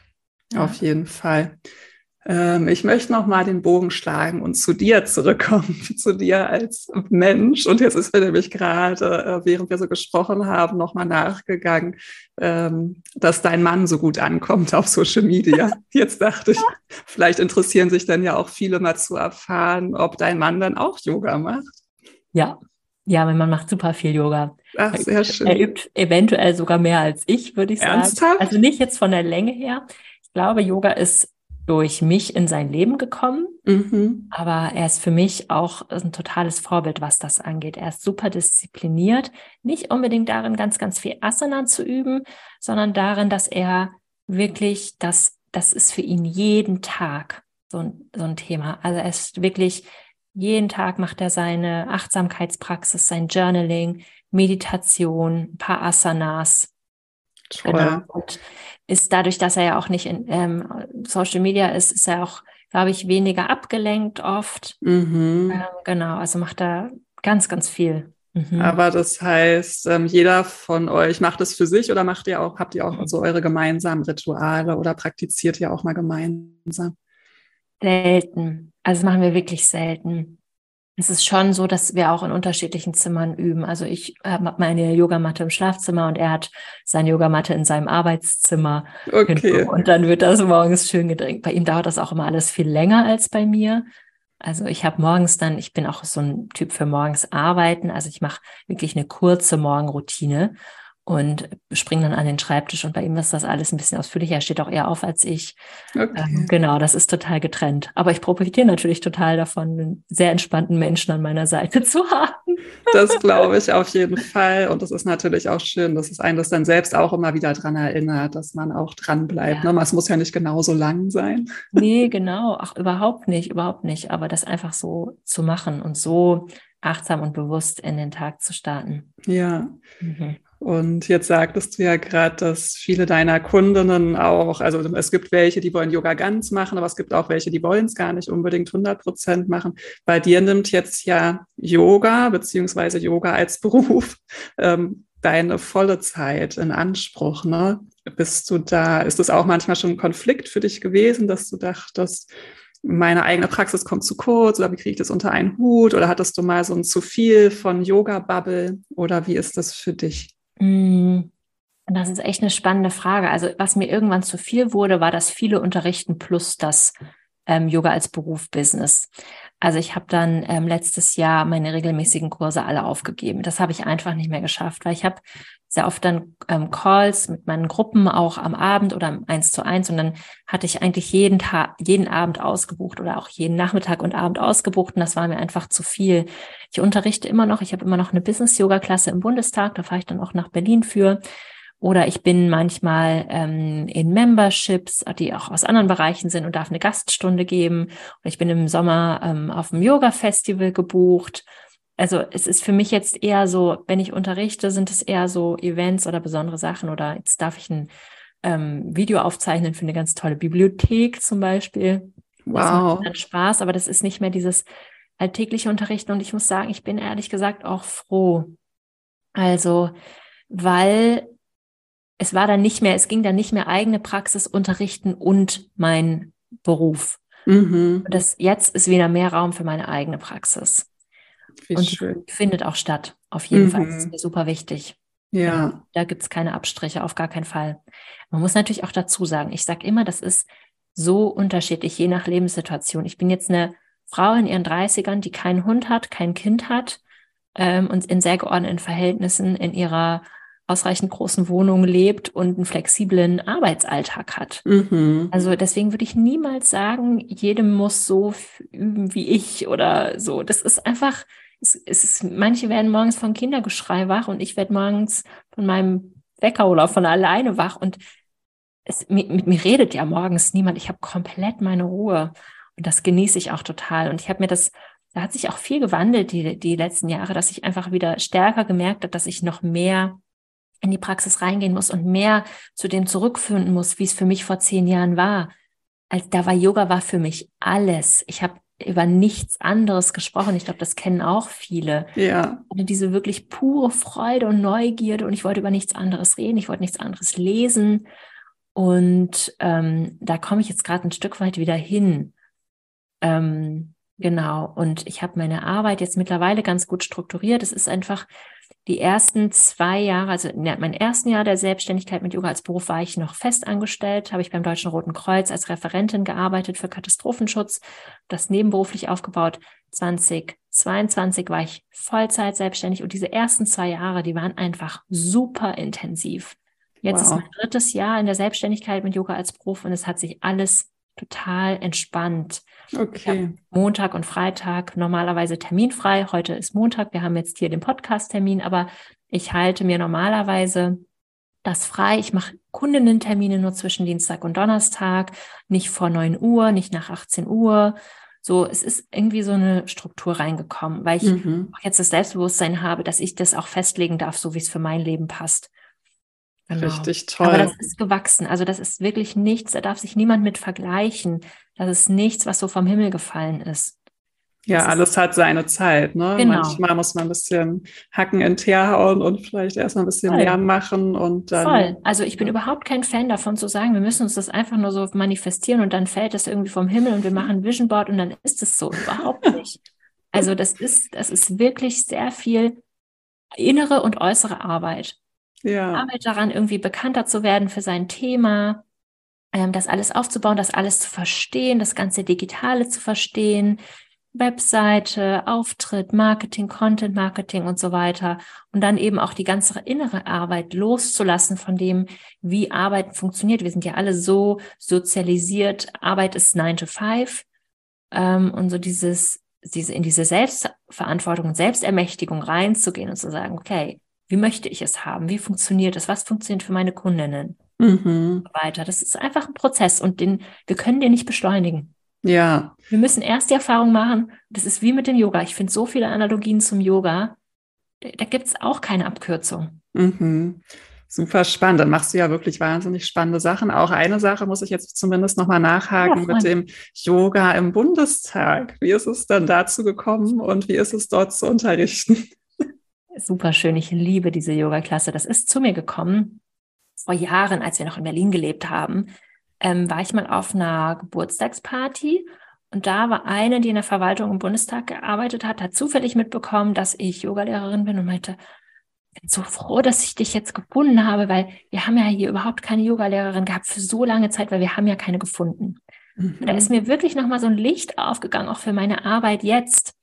Ja. Auf jeden Fall. Ähm, ich möchte noch mal den Bogen schlagen und zu dir zurückkommen, zu dir als Mensch. Und jetzt ist mir nämlich gerade, äh, während wir so gesprochen haben, noch mal nachgegangen, ähm, dass dein Mann so gut ankommt auf Social Media. Jetzt dachte ich, vielleicht interessieren sich dann ja auch viele mal zu erfahren, ob dein Mann dann auch Yoga macht. Ja, ja, mein Mann macht super viel Yoga. Ach, sehr Er, schön. er übt eventuell sogar mehr als ich, würde ich sagen. Ernsthaft? Also nicht jetzt von der Länge her. Ich glaube, Yoga ist durch mich in sein Leben gekommen, Mhm. aber er ist für mich auch ein totales Vorbild, was das angeht. Er ist super diszipliniert, nicht unbedingt darin, ganz, ganz viel Asana zu üben, sondern darin, dass er wirklich, das, das ist für ihn jeden Tag so ein, so ein Thema. Also er ist wirklich, jeden Tag macht er seine Achtsamkeitspraxis, sein Journaling, Meditation, ein paar Asanas. Toll. Genau. Und ist dadurch, dass er ja auch nicht in ähm, Social Media ist, ist er auch, glaube ich, weniger abgelenkt oft. Mhm. Ähm, genau, also macht er ganz, ganz viel. Mhm. Aber das heißt, ähm, jeder von euch macht es für sich oder macht ihr auch, habt ihr auch so eure gemeinsamen Rituale oder praktiziert ihr auch mal gemeinsam? Selten. Also das machen wir wirklich selten. Es ist schon so, dass wir auch in unterschiedlichen Zimmern üben. Also ich habe meine Yogamatte im Schlafzimmer und er hat seine Yogamatte in seinem Arbeitszimmer. Okay. Genau. Und dann wird das morgens schön gedrängt. Bei ihm dauert das auch immer alles viel länger als bei mir. Also ich habe morgens dann, ich bin auch so ein Typ für morgens arbeiten. Also ich mache wirklich eine kurze Morgenroutine und springe dann an den Schreibtisch. Und bei ihm ist das alles ein bisschen ausführlicher. Er steht auch eher auf als ich. Okay. Ähm, genau, das ist total getrennt. Aber ich profitiere natürlich total davon, einen sehr entspannten Menschen an meiner Seite zu haben. Das glaube ich auf jeden Fall. Und es ist natürlich auch schön, dass es einen das dann selbst auch immer wieder dran erinnert, dass man auch dran bleibt. Ja. Ne? Es muss ja nicht genauso lang sein. Nee, genau. Ach, überhaupt nicht, überhaupt nicht. Aber das einfach so zu machen und so achtsam und bewusst in den Tag zu starten. Ja. Mhm. Und jetzt sagtest du ja gerade, dass viele deiner Kundinnen auch, also es gibt welche, die wollen Yoga ganz machen, aber es gibt auch welche, die wollen es gar nicht unbedingt hundert Prozent machen. Bei dir nimmt jetzt ja Yoga beziehungsweise Yoga als Beruf ähm, deine volle Zeit in Anspruch, ne? Bist du da, ist das auch manchmal schon ein Konflikt für dich gewesen, dass du dachtest, meine eigene Praxis kommt zu kurz oder wie kriege ich das unter einen Hut oder hattest du mal so ein zu viel von Yoga-Bubble oder wie ist das für dich? Das ist echt eine spannende Frage. Also was mir irgendwann zu viel wurde, war das viele Unterrichten plus das ähm, Yoga als Beruf-Business. Also ich habe dann ähm, letztes Jahr meine regelmäßigen Kurse alle aufgegeben. Das habe ich einfach nicht mehr geschafft, weil ich habe sehr oft dann ähm, Calls mit meinen Gruppen auch am Abend oder am eins zu eins und dann hatte ich eigentlich jeden Tag, jeden Abend ausgebucht oder auch jeden Nachmittag und Abend ausgebucht und das war mir einfach zu viel. Ich unterrichte immer noch, ich habe immer noch eine Business-Yoga-Klasse im Bundestag, da fahre ich dann auch nach Berlin für. Oder ich bin manchmal ähm, in Memberships, die auch aus anderen Bereichen sind und darf eine Gaststunde geben. Oder ich bin im Sommer ähm, auf dem Yoga-Festival gebucht. Also es ist für mich jetzt eher so, wenn ich unterrichte, sind es eher so Events oder besondere Sachen. Oder jetzt darf ich ein ähm, Video aufzeichnen für eine ganz tolle Bibliothek zum Beispiel. Wow. Das macht dann Spaß, aber das ist nicht mehr dieses alltägliche Unterrichten. Und ich muss sagen, ich bin ehrlich gesagt auch froh. Also, weil es war dann nicht mehr, es ging dann nicht mehr eigene Praxis unterrichten und mein Beruf. Mhm. Und das, jetzt ist wieder mehr Raum für meine eigene Praxis. Wie Und schön. die findet auch statt, auf jeden Mhm. Fall. Das ist mir super wichtig. Ja. Genau. Da gibt es keine Abstriche, auf gar keinen Fall. Man muss natürlich auch dazu sagen, ich sage immer, das ist so unterschiedlich, je nach Lebenssituation. Ich bin jetzt eine Frau in ihren dreißigern, die keinen Hund hat, kein Kind hat ähm, und in sehr geordneten Verhältnissen in ihrer ausreichend großen Wohnung lebt und einen flexiblen Arbeitsalltag hat. Mhm. Also deswegen würde ich niemals sagen, jedem muss so üben wie ich oder so. Das ist einfach, es, es ist, manche werden morgens von Kindergeschrei wach und ich werde morgens von meinem Wecker oder von alleine wach und es, mit, mit mir redet ja morgens niemand. Ich habe komplett meine Ruhe und das genieße ich auch total. Und ich habe mir das, da hat sich auch viel gewandelt die, die letzten Jahre, dass ich einfach wieder stärker gemerkt habe, dass ich noch mehr in die Praxis reingehen muss und mehr zu dem zurückfinden muss, wie es für mich vor zehn Jahren war. Als da war Yoga war für mich alles. Ich habe über nichts anderes gesprochen. Ich glaube, das kennen auch viele. Ja. Also diese wirklich pure Freude und Neugierde und ich wollte über nichts anderes reden. Ich wollte nichts anderes lesen. Und ähm, da komme ich jetzt gerade ein Stück weit wieder hin. Ähm, genau. Und ich habe meine Arbeit jetzt mittlerweile ganz gut strukturiert. Es ist einfach die ersten zwei Jahre, also in meinem ersten Jahr der Selbstständigkeit mit Yoga als Beruf war ich noch festangestellt, habe ich beim Deutschen Roten Kreuz als Referentin gearbeitet für Katastrophenschutz, das nebenberuflich aufgebaut. zweitausendzweiundzwanzig war ich Vollzeit selbstständig und diese ersten zwei Jahre, die waren einfach super intensiv. Jetzt wow. ist mein drittes Jahr in der Selbstständigkeit mit Yoga als Beruf und es hat sich alles total entspannt. Okay. Montag und Freitag normalerweise terminfrei. Heute ist Montag. Wir haben jetzt hier den Podcast-Termin, aber ich halte mir normalerweise das frei. Ich mache Kundinnen-Termine nur zwischen Dienstag und Donnerstag, nicht vor neun Uhr, nicht nach achtzehn Uhr. So, es ist irgendwie so eine Struktur reingekommen, weil ich mhm. auch jetzt das Selbstbewusstsein habe, dass ich das auch festlegen darf, so wie es für mein Leben passt. Genau. Richtig toll. Aber das ist gewachsen. Also das ist wirklich nichts, da darf sich niemand mit vergleichen. Das ist nichts, was so vom Himmel gefallen ist. Ja, das alles ist, hat seine Zeit, ne? Genau. Manchmal muss man ein bisschen Hacken in den Teer hauen und vielleicht erstmal ein bisschen Voll. mehr machen und dann. Voll. Also ich bin ja. überhaupt kein Fan davon zu sagen, wir müssen uns das einfach nur so manifestieren und dann fällt das irgendwie vom Himmel und wir machen ein Vision Board und dann ist es so. Überhaupt nicht. Also das ist, das ist wirklich sehr viel innere und äußere Arbeit. Ja. Arbeit daran, irgendwie bekannter zu werden für sein Thema, ähm, das alles aufzubauen, das alles zu verstehen, das ganze Digitale zu verstehen, Webseite, Auftritt, Marketing, Content Marketing und so weiter. Und dann eben auch die ganze innere Arbeit loszulassen von dem, wie Arbeit funktioniert. Wir sind ja alle so sozialisiert, Arbeit ist nine to five ähm, und so dieses, diese, in diese Selbstverantwortung und Selbstermächtigung reinzugehen und zu sagen, okay, wie möchte ich es haben? Wie funktioniert es? Was funktioniert für meine Kundinnen? Mhm. Und so weiter. Das ist einfach ein Prozess und den, wir können den nicht beschleunigen. Ja. Wir müssen erst die Erfahrung machen. Das ist wie mit dem Yoga. Ich finde so viele Analogien zum Yoga. Da gibt es auch keine Abkürzung. Mhm. Super spannend. Dann machst du ja wirklich wahnsinnig spannende Sachen. Auch eine Sache muss ich jetzt zumindest nochmal nachhaken ja, mit dem Yoga im Bundestag. Wie ist es dann dazu gekommen und wie ist es dort zu unterrichten? Super schön. Ich liebe diese Yoga-Klasse. Das ist zu mir gekommen vor Jahren, als wir noch in Berlin gelebt haben. Ähm, war ich mal auf einer Geburtstagsparty und da war eine, die in der Verwaltung im Bundestag gearbeitet hat, hat zufällig mitbekommen, dass ich Yogalehrerin bin und meinte, ich bin so froh, dass ich dich jetzt gefunden habe, weil wir haben ja hier überhaupt keine Yogalehrerin gehabt für so lange Zeit, weil wir haben ja keine gefunden. Mhm. Und da ist mir wirklich nochmal so ein Licht aufgegangen, auch für meine Arbeit jetzt.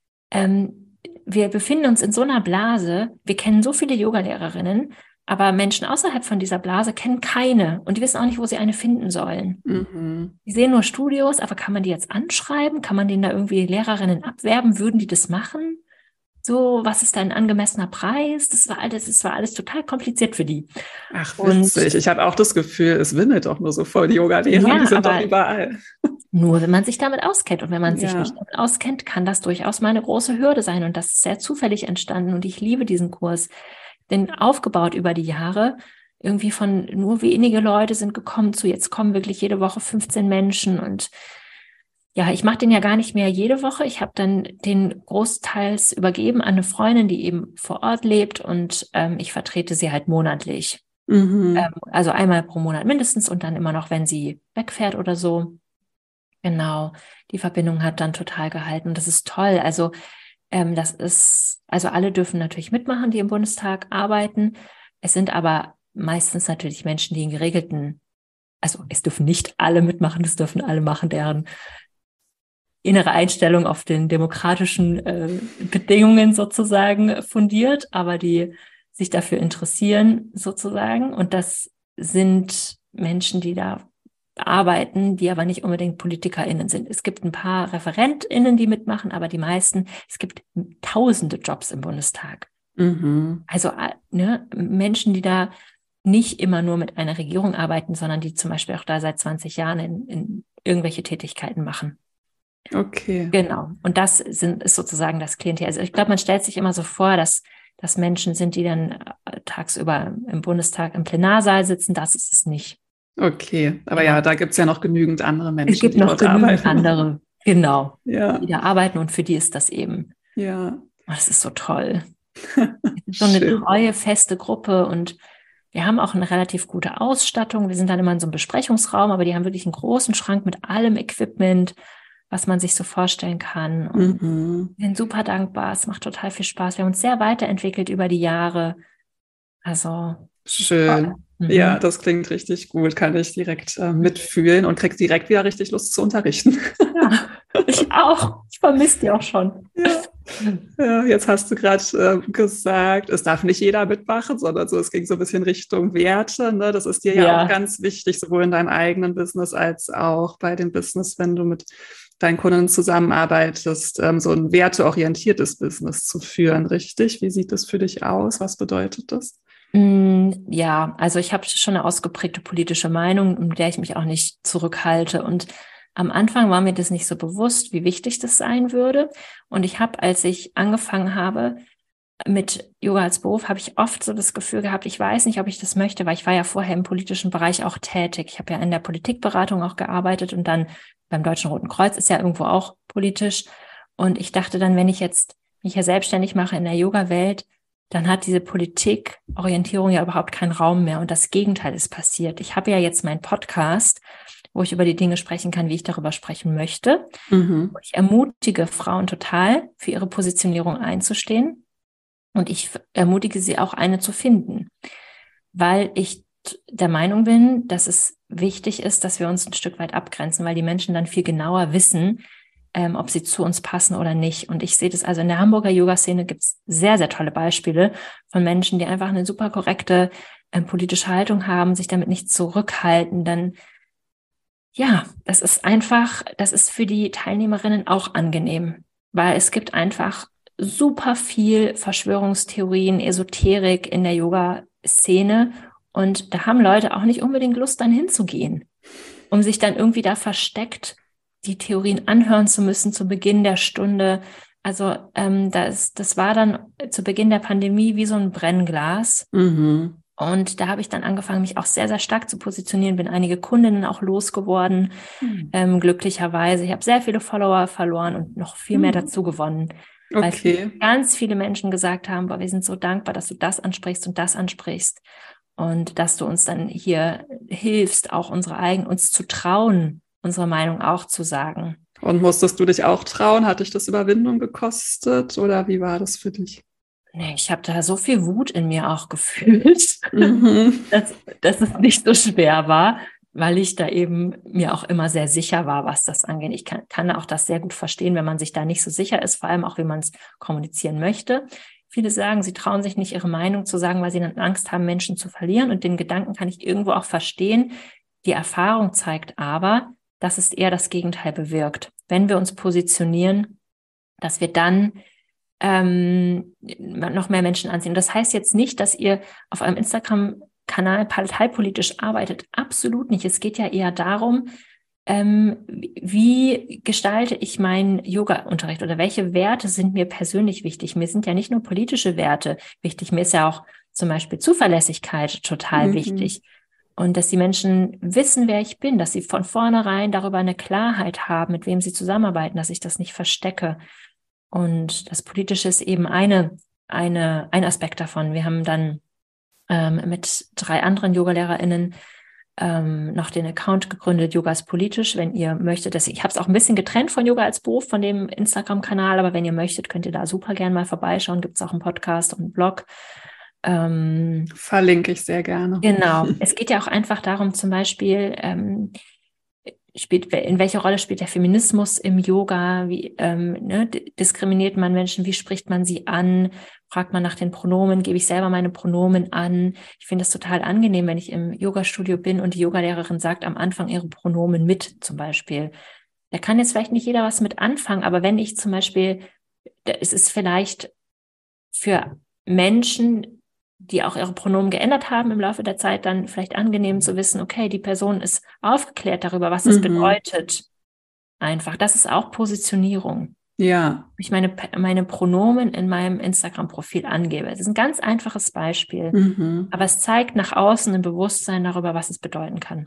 Ähm, wir befinden uns in so einer Blase, wir kennen so viele Yogalehrerinnen, aber Menschen außerhalb von dieser Blase kennen keine und die wissen auch nicht, wo sie eine finden sollen. Mhm. Die sehen nur Studios, aber kann man die jetzt anschreiben? Kann man denen da irgendwie Lehrerinnen abwerben? Würden die das machen? So, was ist da ein angemessener Preis? Das war alles, das war alles total kompliziert für die. Ach, witzig. Und ich habe auch das Gefühl, es wimmelt doch nur so voll die Yoga-Lehrer, ja, die sind doch überall. Nur wenn man sich damit auskennt. Und wenn man ja. sich nicht damit auskennt, kann das durchaus mal eine große Hürde sein. Und das ist sehr zufällig entstanden. Und ich liebe diesen Kurs. Denn aufgebaut über die Jahre, irgendwie von nur wenige Leute sind gekommen zu, jetzt kommen wirklich jede Woche fünfzehn Menschen. Und ja, ich mache den ja gar nicht mehr jede Woche. Ich habe dann den großteils übergeben an eine Freundin, die eben vor Ort lebt. Und ähm, ich vertrete sie halt monatlich. Mhm. Ähm, also einmal pro Monat mindestens und dann immer noch, wenn sie wegfährt oder so. Genau, die Verbindung hat dann total gehalten und das ist toll. Also ähm, das ist, also alle dürfen natürlich mitmachen, die im Bundestag arbeiten. Es sind aber meistens natürlich Menschen, die in geregelten, also es dürfen nicht alle mitmachen, es dürfen alle machen, deren innere Einstellung auf den demokratischen äh, Bedingungen sozusagen fundiert, aber die sich dafür interessieren sozusagen. Und das sind Menschen, die da arbeiten, die aber nicht unbedingt PolitikerInnen sind. Es gibt ein paar ReferentInnen, die mitmachen, aber die meisten, es gibt tausende Jobs im Bundestag. Mhm. Also ne, Menschen, die da nicht immer nur mit einer Regierung arbeiten, sondern die zum Beispiel auch da seit zwanzig Jahren in, in irgendwelche Tätigkeiten machen. Okay. Genau. Und das sind, ist sozusagen das Klientel. Also ich glaube, man stellt sich immer so vor, dass das Menschen sind, die dann tagsüber im Bundestag im Plenarsaal sitzen. Das ist es nicht. Okay, aber Genau. ja, da gibt es ja noch genügend andere Es Menschen, gibt die noch dort genügend arbeiten. andere, genau, Ja, die da arbeiten und für die ist das eben. ja. Oh, das ist so toll. Es ist so eine Schön. treue, feste Gruppe und wir haben auch eine relativ gute Ausstattung. Wir sind dann immer in so einem Besprechungsraum, aber die haben wirklich einen großen Schrank mit allem Equipment, was man sich so vorstellen kann. Und Mhm. wir sind super dankbar. Es macht total viel Spaß. Wir haben uns sehr weiterentwickelt über die Jahre. Also Schön. mhm. Ja, das klingt richtig gut. Kann ich direkt äh, mitfühlen und krieg direkt wieder richtig Lust zu unterrichten. Ja, ich auch. Ich vermisse die auch schon. Ja. Ja, jetzt hast du gerade äh, gesagt, es darf nicht jeder mitmachen, sondern so, es ging so ein bisschen Richtung Werte. Ne? Das ist dir ja, Ja. auch ganz wichtig, sowohl in deinem eigenen Business als auch bei dem Business, wenn du mit deinen Kunden zusammenarbeitest, ähm, so ein werteorientiertes Business zu führen, richtig? Wie sieht das für dich aus? Was bedeutet das? Ja, also ich habe schon eine ausgeprägte politische Meinung, in der ich mich auch nicht zurückhalte. Und am Anfang war mir das nicht so bewusst, wie wichtig das sein würde. Und ich habe, als ich angefangen habe mit Yoga als Beruf, habe ich oft so das Gefühl gehabt, ich weiß nicht, ob ich das möchte, weil ich war ja vorher im politischen Bereich auch tätig. Ich habe ja in der Politikberatung auch gearbeitet und dann beim Deutschen Roten Kreuz ist ja irgendwo auch politisch. Und ich dachte dann, wenn ich jetzt mich hier selbstständig mache in der Yoga-Welt, dann hat diese Politikorientierung ja überhaupt keinen Raum mehr. Und das Gegenteil ist passiert. Ich habe ja jetzt meinen Podcast, wo ich über die Dinge sprechen kann, wie ich darüber sprechen möchte. Mhm. Ich ermutige Frauen total, für ihre Positionierung einzustehen. Und ich ermutige sie auch, eine zu finden. Weil ich der Meinung bin, dass es wichtig ist, dass wir uns ein Stück weit abgrenzen, weil die Menschen dann viel genauer wissen, Ähm, ob sie zu uns passen oder nicht. Und ich sehe das also in der Hamburger Yoga-Szene gibt es sehr, sehr tolle Beispiele von Menschen, die einfach eine super korrekte ähm, politische Haltung haben, sich damit nicht zurückhalten. Dann, ja, das ist einfach, das ist für die Teilnehmerinnen auch angenehm, weil es gibt einfach super viel Verschwörungstheorien, Esoterik in der Yoga-Szene und da haben Leute auch nicht unbedingt Lust, dann hinzugehen, um sich dann irgendwie da versteckt die Theorien anhören zu müssen zu Beginn der Stunde. Also ähm, das, das war dann zu Beginn der Pandemie wie so ein Brennglas. Mhm. Und da habe ich dann angefangen, mich auch sehr, sehr stark zu positionieren, bin einige Kundinnen auch losgeworden, mhm. ähm, glücklicherweise. Ich habe sehr viele Follower verloren und noch viel mehr mhm. dazu gewonnen. Okay. Weil ganz viele Menschen gesagt haben, boah, wir sind so dankbar, dass du das ansprichst und das ansprichst. Und dass du uns dann hier hilfst, auch unsere eigenen, uns zu trauen, unsere Meinung auch zu sagen. Und musstest du dich auch trauen? Hat dich das Überwindung gekostet oder wie war das für dich? Nee, ich habe da so viel Wut in mir auch gefühlt, mhm. dass, dass es nicht so schwer war, weil ich da eben mir auch immer sehr sicher war, was das angeht. Ich kann, kann auch das sehr gut verstehen, wenn man sich da nicht so sicher ist, vor allem auch, wie man es kommunizieren möchte. Viele sagen, sie trauen sich nicht, ihre Meinung zu sagen, weil sie dann Angst haben, Menschen zu verlieren. Und den Gedanken kann ich irgendwo auch verstehen. Die Erfahrung zeigt aber, dass es eher das Gegenteil bewirkt. Wenn wir uns positionieren, dass wir dann ähm, noch mehr Menschen anziehen. Und das heißt jetzt nicht, dass ihr auf eurem Instagram-Kanal parteipolitisch arbeitet. Absolut nicht. Es geht ja eher darum, ähm, wie gestalte ich meinen Yoga-Unterricht oder welche Werte sind mir persönlich wichtig. Mir sind ja nicht nur politische Werte wichtig, mir ist ja auch zum Beispiel Zuverlässigkeit total mhm. wichtig. Und dass die Menschen wissen, wer ich bin, dass sie von vornherein darüber eine Klarheit haben, mit wem sie zusammenarbeiten, dass ich das nicht verstecke. Und das Politische ist eben eine, eine, ein Aspekt davon. Wir haben dann ähm, mit drei anderen YogalehrerInnen ähm, noch den Account gegründet, Yoga ist politisch, wenn ihr möchtet. Das, ich habe es auch ein bisschen getrennt von Yoga als Beruf, von dem Instagram-Kanal, aber wenn ihr möchtet, könnt ihr da super gern mal vorbeischauen. Gibt es auch einen Podcast und einen Blog. Ähm, Verlinke ich sehr gerne. Genau. Es geht ja auch einfach darum, zum Beispiel, ähm, spielt, in welche Rolle spielt der Feminismus im Yoga? Wie ähm, ne, diskriminiert man Menschen? Wie spricht man sie an? Fragt man nach den Pronomen? Gebe ich selber meine Pronomen an? Ich finde es total angenehm, wenn ich im Yogastudio bin und die Yogalehrerin sagt am Anfang ihre Pronomen mit, zum Beispiel. Da kann jetzt vielleicht nicht jeder was mit anfangen, aber wenn ich zum Beispiel, es ist vielleicht für Menschen, die auch ihre Pronomen geändert haben im Laufe der Zeit, dann vielleicht angenehm zu wissen, okay, die Person ist aufgeklärt darüber, was es mhm. bedeutet. Einfach, das ist auch Positionierung. Ja. Ich meine, meine Pronomen in meinem Instagram-Profil angebe. Das ist ein ganz einfaches Beispiel, mhm. aber es zeigt nach außen ein Bewusstsein darüber, was es bedeuten kann.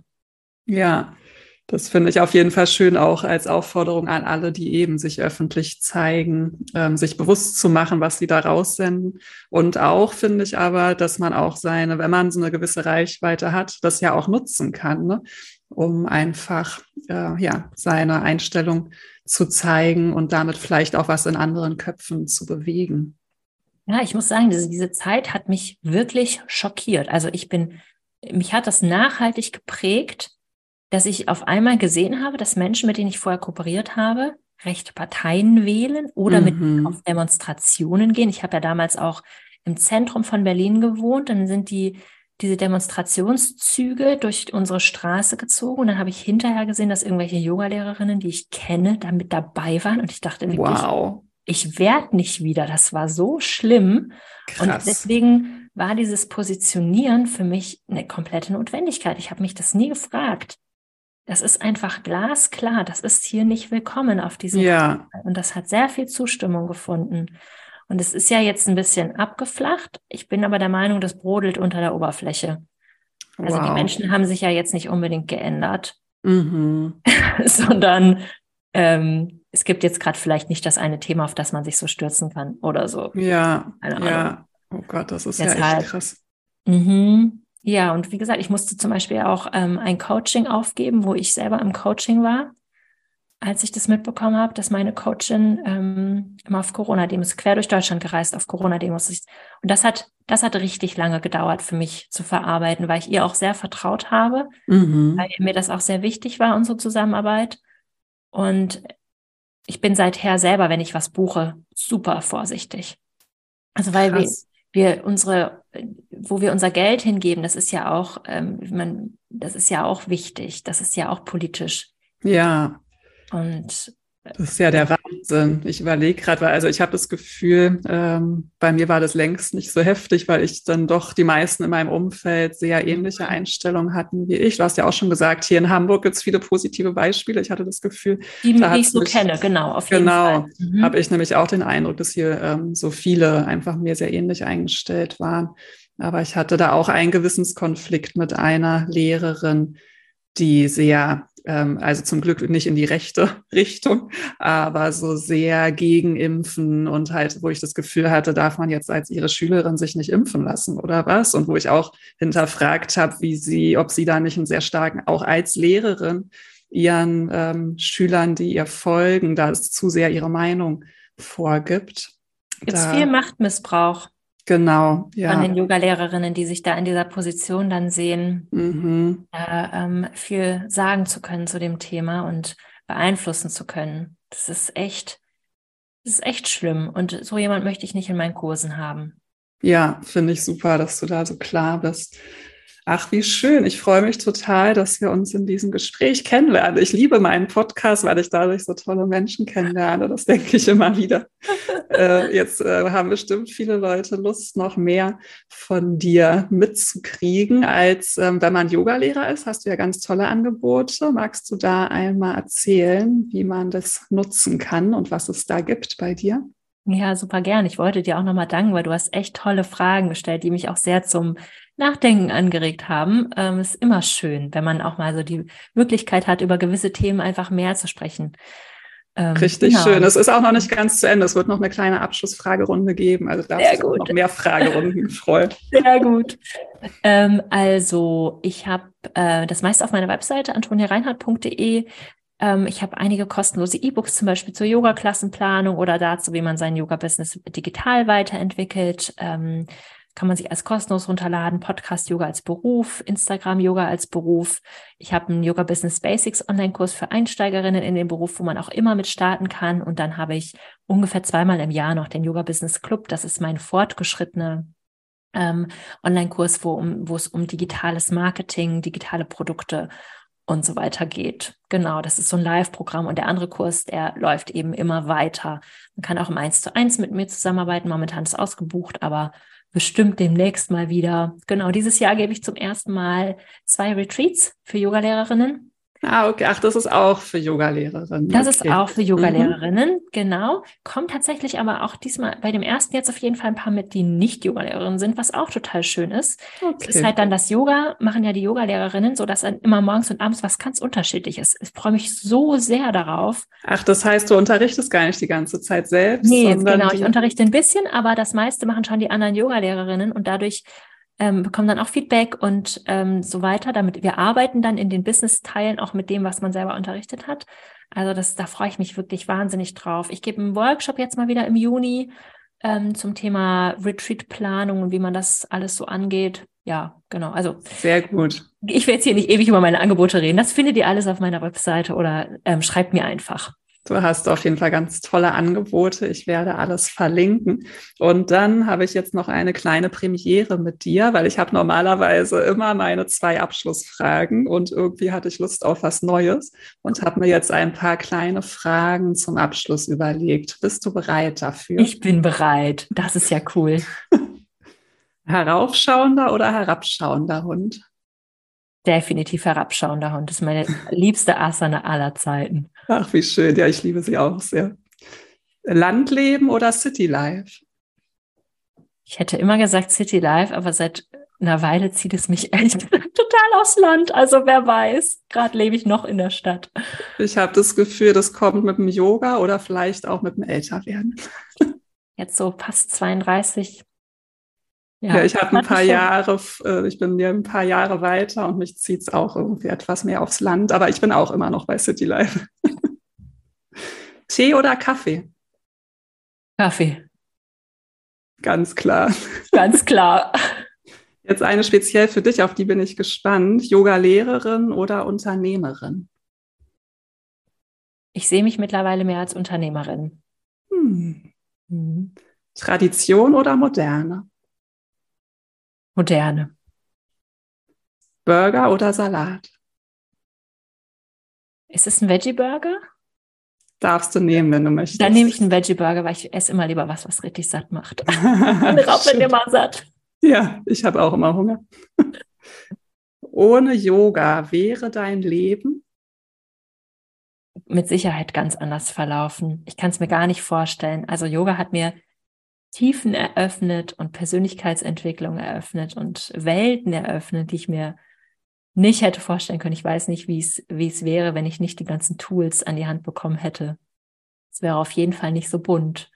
Ja, das finde ich auf jeden Fall schön, auch als Aufforderung an alle, die eben sich öffentlich zeigen, ähm, sich bewusst zu machen, was sie da raussenden. Und auch finde ich aber, dass man auch seine, wenn man so eine gewisse Reichweite hat, das ja auch nutzen kann, ne? Um einfach äh, ja, seine Einstellung zu zeigen und damit vielleicht auch was in anderen Köpfen zu bewegen. Ja, ich muss sagen, diese, diese Zeit hat mich wirklich schockiert. Also ich bin, mich hat das nachhaltig geprägt, dass ich auf einmal gesehen habe, dass Menschen, mit denen ich vorher kooperiert habe, rechte Parteien wählen oder mhm. mit auf Demonstrationen gehen. Ich habe ja damals auch im Zentrum von Berlin gewohnt. Dann sind die diese Demonstrationszüge durch unsere Straße gezogen. Und dann habe ich hinterher gesehen, dass irgendwelche Yogalehrerinnen, die ich kenne, da mit dabei waren. Und ich dachte wirklich, wow. ich werde nicht wieder. Das war so schlimm. Krass. Und deswegen war dieses Positionieren für mich eine komplette Notwendigkeit. Ich habe mich das nie gefragt. Das ist einfach glasklar. Das ist hier nicht willkommen auf diesem ja. Kanal. Und das hat sehr viel Zustimmung gefunden. Und es ist ja jetzt ein bisschen abgeflacht. Ich bin aber der Meinung, das brodelt unter der Oberfläche. Also wow. Die Menschen haben sich ja jetzt nicht unbedingt geändert, mhm. sondern ähm, es gibt jetzt gerade vielleicht nicht das eine Thema, auf das man sich so stürzen kann oder so. Ja, Keine ja. Ahnung. Oh Gott, das ist Deshalb, ja echt krass. Mhm. Ja, und wie gesagt, ich musste zum Beispiel auch ähm, ein Coaching aufgeben, wo ich selber im Coaching war, als ich das mitbekommen habe, dass meine Coachin ähm, immer auf Corona-Demos, quer durch Deutschland gereist, auf Corona-Demos ist. Und das hat, das hat richtig lange gedauert für mich zu verarbeiten, weil ich ihr auch sehr vertraut habe, mhm. weil mir das auch sehr wichtig war, unsere Zusammenarbeit. Und ich bin seither selber, wenn ich was buche, super vorsichtig. Also weil wir, wir unsere, wo wir unser Geld hingeben, das ist ja auch, ähm, man, das ist ja auch wichtig, das ist ja auch politisch. Ja. Und das ist ja der Wahnsinn. Ich überlege gerade, weil also ich habe das Gefühl, ähm, bei mir war das längst nicht so heftig, weil ich dann doch die meisten in meinem Umfeld sehr ähnliche Einstellungen hatten wie ich. Du hast ja auch schon gesagt, hier in Hamburg gibt es viele positive Beispiele. Ich hatte das Gefühl, die, da die ich so mich, kenne, genau, auf jeden genau, Fall. Genau, mhm. habe ich nämlich auch den Eindruck, dass hier ähm, so viele einfach mir sehr ähnlich eingestellt waren. Aber ich hatte da auch einen Gewissenskonflikt mit einer Lehrerin, die sehr, ähm, also zum Glück nicht in die rechte Richtung, aber so sehr gegen Impfen und halt, wo ich das Gefühl hatte, darf man jetzt als ihre Schülerin sich nicht impfen lassen oder was? Und wo ich auch hinterfragt habe, wie sie, ob sie da nicht einen sehr starken, auch als Lehrerin, ihren ähm, Schülern, die ihr folgen, da es zu sehr ihre Meinung vorgibt. Gibt es viel Machtmissbrauch. Genau, ja. Von den Yoga-Lehrerinnen, die sich da in dieser Position dann sehen, mhm. äh, ähm, viel sagen zu können zu dem Thema und beeinflussen zu können. Das ist echt, das ist echt schlimm. Und so jemand möchte ich nicht in meinen Kursen haben. Ja, finde ich super, dass du da so klar bist. Ach, wie schön. Ich freue mich total, dass wir uns in diesem Gespräch kennenlernen. Ich liebe meinen Podcast, weil ich dadurch so tolle Menschen kennenlerne. Das denke ich immer wieder. äh, jetzt äh, haben bestimmt viele Leute Lust, noch mehr von dir mitzukriegen, als ähm, wenn man Yogalehrer ist. Hast du ja ganz tolle Angebote. Magst du da einmal erzählen, wie man das nutzen kann und was es da gibt bei dir? Ja, super gern. Ich wollte dir auch nochmal danken, weil du hast echt tolle Fragen gestellt, die mich auch sehr zum Nachdenken angeregt haben. Ähm, ist immer schön, wenn man auch mal so die Möglichkeit hat, über gewisse Themen einfach mehr zu sprechen. Ähm, Richtig genau. schön. Es ist auch noch nicht ganz zu Ende. Es wird noch eine kleine Abschlussfragerunde geben. Also darfst Sehr du dich gut. noch mehr Fragerunden freuen. Sehr gut. Ähm, also ich habe äh, das meiste auf meiner Webseite antonia reinhardt punkt de. Ähm, ich habe einige kostenlose E-Books, zum Beispiel zur Yoga-Klassenplanung oder dazu, wie man sein Yoga-Business digital weiterentwickelt. Ähm, kann man sich als kostenlos runterladen. Podcast Yoga als Beruf, Instagram Yoga als Beruf. Ich habe einen Yoga Business Basics Online-Kurs für Einsteigerinnen in den Beruf, wo man auch immer mit starten kann. Und dann habe ich ungefähr zweimal im Jahr noch den Yoga Business Club. Das ist mein fortgeschrittener ähm, Online-Kurs, wo, um, wo es um digitales Marketing, digitale Produkte und so weiter geht. Genau, das ist so ein Live-Programm. Und der andere Kurs, der läuft eben immer weiter. Man kann auch im eins zu eins mit mir zusammenarbeiten. Momentan ist ausgebucht, aber bestimmt demnächst mal wieder. Genau, dieses Jahr gebe ich zum ersten Mal zwei Retreats für Yogalehrerinnen. Ah, okay. Ach, das ist auch für Yogalehrerinnen. Das okay. ist auch für Mhm. Yogalehrerinnen, genau. Kommt tatsächlich aber auch diesmal bei dem ersten jetzt auf jeden Fall ein paar mit, die nicht Yogalehrerinnen sind, was auch total schön ist. Okay. Es ist halt dann das Yoga, machen ja die Yogalehrerinnen, sodass dann immer morgens und abends was ganz Unterschiedliches ist. Ich freue mich so sehr darauf. Ach, das heißt, du unterrichtest gar nicht die ganze Zeit selbst? Nee, sondern genau, die... ich unterrichte ein bisschen, aber das meiste machen schon die anderen Yogalehrerinnen und dadurch ähm, bekommen dann auch Feedback und ähm, so weiter. Damit wir arbeiten dann in den Business-Teilen auch mit dem, was man selber unterrichtet hat. Also das, da freue ich mich wirklich wahnsinnig drauf. Ich gebe einen Workshop jetzt mal wieder im Juni ähm, zum Thema Retreat-Planung und wie man das alles so angeht. Ja, genau. Also sehr gut. Ich will jetzt hier nicht ewig über meine Angebote reden. Das findet ihr alles auf meiner Webseite oder ähm, schreibt mir einfach. Du hast auf jeden Fall ganz tolle Angebote. Ich werde alles verlinken. Und dann habe ich jetzt noch eine kleine Premiere mit dir, weil ich habe normalerweise immer meine zwei Abschlussfragen und irgendwie hatte ich Lust auf was Neues und habe mir jetzt ein paar kleine Fragen zum Abschluss überlegt. Bist du bereit dafür? Ich bin bereit. Das ist ja cool. Heraufschauender oder herabschauender Hund? Definitiv herabschauender Hund. Das ist meine liebste Asana aller Zeiten. Ach, wie schön. Ja, ich liebe sie auch sehr. Landleben oder Citylife? Ich hätte immer gesagt Citylife, aber seit einer Weile zieht es mich echt total aufs Land. Also wer weiß, gerade lebe ich noch in der Stadt. Ich habe das Gefühl, das kommt mit dem Yoga oder vielleicht auch mit dem Älterwerden. Jetzt so fast zweiunddreißig. Ja, ja, ich habe ein paar Jahre, ich bin ja ein paar Jahre weiter und mich zieht es auch irgendwie etwas mehr aufs Land, aber ich bin auch immer noch bei Citylife. Tee oder Kaffee? Kaffee. Ganz klar. Ganz klar. Jetzt eine speziell für dich, auf die bin ich gespannt. Yoga-Lehrerin oder Unternehmerin? Ich sehe mich mittlerweile mehr als Unternehmerin. Hm. Hm. Tradition oder Moderne? Moderne. Burger oder Salat? Ist es ein Veggie-Burger? Darfst du nehmen, wenn du möchtest. Dann nehme ich einen Veggie-Burger, weil ich esse immer lieber was, was richtig satt macht. Ich Raub bin immer satt. Ja, ich habe auch immer Hunger. Ohne Yoga wäre dein Leben? Mit Sicherheit ganz anders verlaufen. Ich kann es mir gar nicht vorstellen. Also Yoga hat mir Tiefen eröffnet und Persönlichkeitsentwicklung eröffnet und Welten eröffnet, die ich mir nicht hätte vorstellen können. Ich weiß nicht, wie es wie es wäre, wenn ich nicht die ganzen Tools an die Hand bekommen hätte. Es wäre auf jeden Fall nicht so bunt.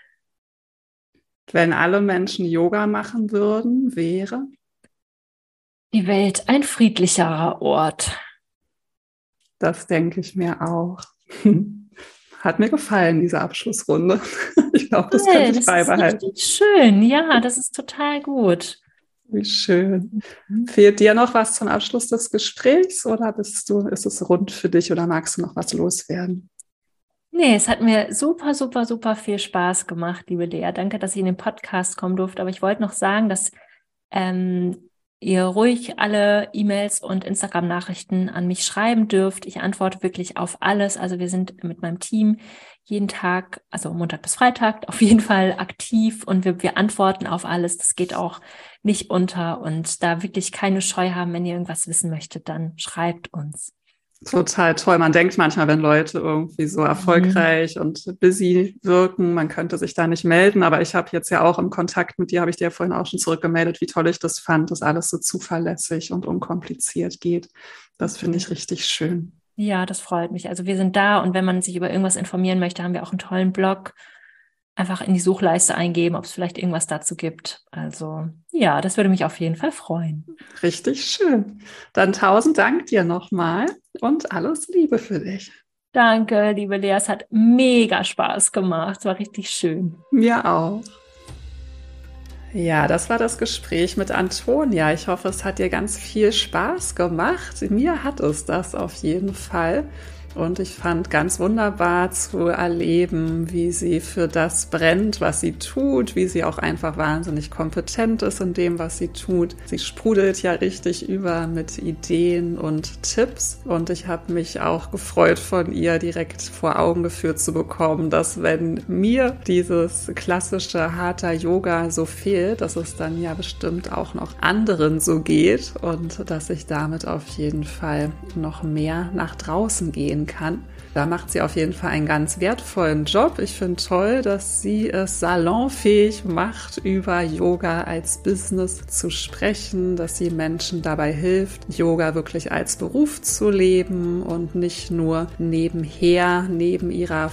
Wenn alle Menschen Yoga machen würden, wäre die Welt ein friedlicherer Ort. Das denke ich mir auch. Hat mir gefallen, diese Abschlussrunde. Ich glaube, das hey, könnte ich das beibehalten. Das ist richtig schön. Ja, das ist total gut. Wie schön. Mhm. Fehlt dir noch was zum Abschluss des Gesprächs oder bist du, ist es rund für dich oder magst du noch was loswerden? Nee, es hat mir super, super, super viel Spaß gemacht, liebe Lea. Danke, dass ich in den Podcast kommen durfte. Aber ich wollte noch sagen, dass ähm, ihr ruhig alle E-Mails und Instagram-Nachrichten an mich schreiben dürft. Ich antworte wirklich auf alles. Also wir sind mit meinem Team jeden Tag, also Montag bis Freitag, auf jeden Fall aktiv und wir, wir antworten auf alles. Das geht auch nicht unter und da wirklich keine Scheu haben, wenn ihr irgendwas wissen möchtet, dann schreibt uns. Total toll. Man denkt manchmal, wenn Leute irgendwie so erfolgreich mhm. und busy wirken, man könnte sich da nicht melden. Aber ich habe jetzt ja auch im Kontakt mit dir, habe ich dir ja vorhin auch schon zurückgemeldet, wie toll ich das fand, dass alles so zuverlässig und unkompliziert geht. Das finde ich richtig schön. Ja, das freut mich. Also wir sind da und wenn man sich über irgendwas informieren möchte, haben wir auch einen tollen Blog. Einfach in die Suchleiste eingeben, ob es vielleicht irgendwas dazu gibt. Also ja, das würde mich auf jeden Fall freuen. Richtig schön. Dann tausend Dank dir nochmal und alles Liebe für dich. Danke, liebe Lea. Es hat mega Spaß gemacht. Es war richtig schön. Mir auch. Ja, das war das Gespräch mit Antonia. Ich hoffe, es hat dir ganz viel Spaß gemacht. Mir hat es das auf jeden Fall. Und ich fand ganz wunderbar zu erleben, wie sie für das brennt, was sie tut, wie sie auch einfach wahnsinnig kompetent ist in dem, was sie tut. Sie sprudelt ja richtig über mit Ideen und Tipps. Und ich habe mich auch gefreut, von ihr direkt vor Augen geführt zu bekommen, dass wenn mir dieses klassische Hatha Yoga so fehlt, dass es dann ja bestimmt auch noch anderen so geht und dass ich damit auf jeden Fall noch mehr nach draußen gehen kann. Da macht sie auf jeden Fall einen ganz wertvollen Job. Ich finde toll, dass sie es salonfähig macht, über Yoga als Business zu sprechen, dass sie Menschen dabei hilft, Yoga wirklich als Beruf zu leben und nicht nur nebenher, neben ihrer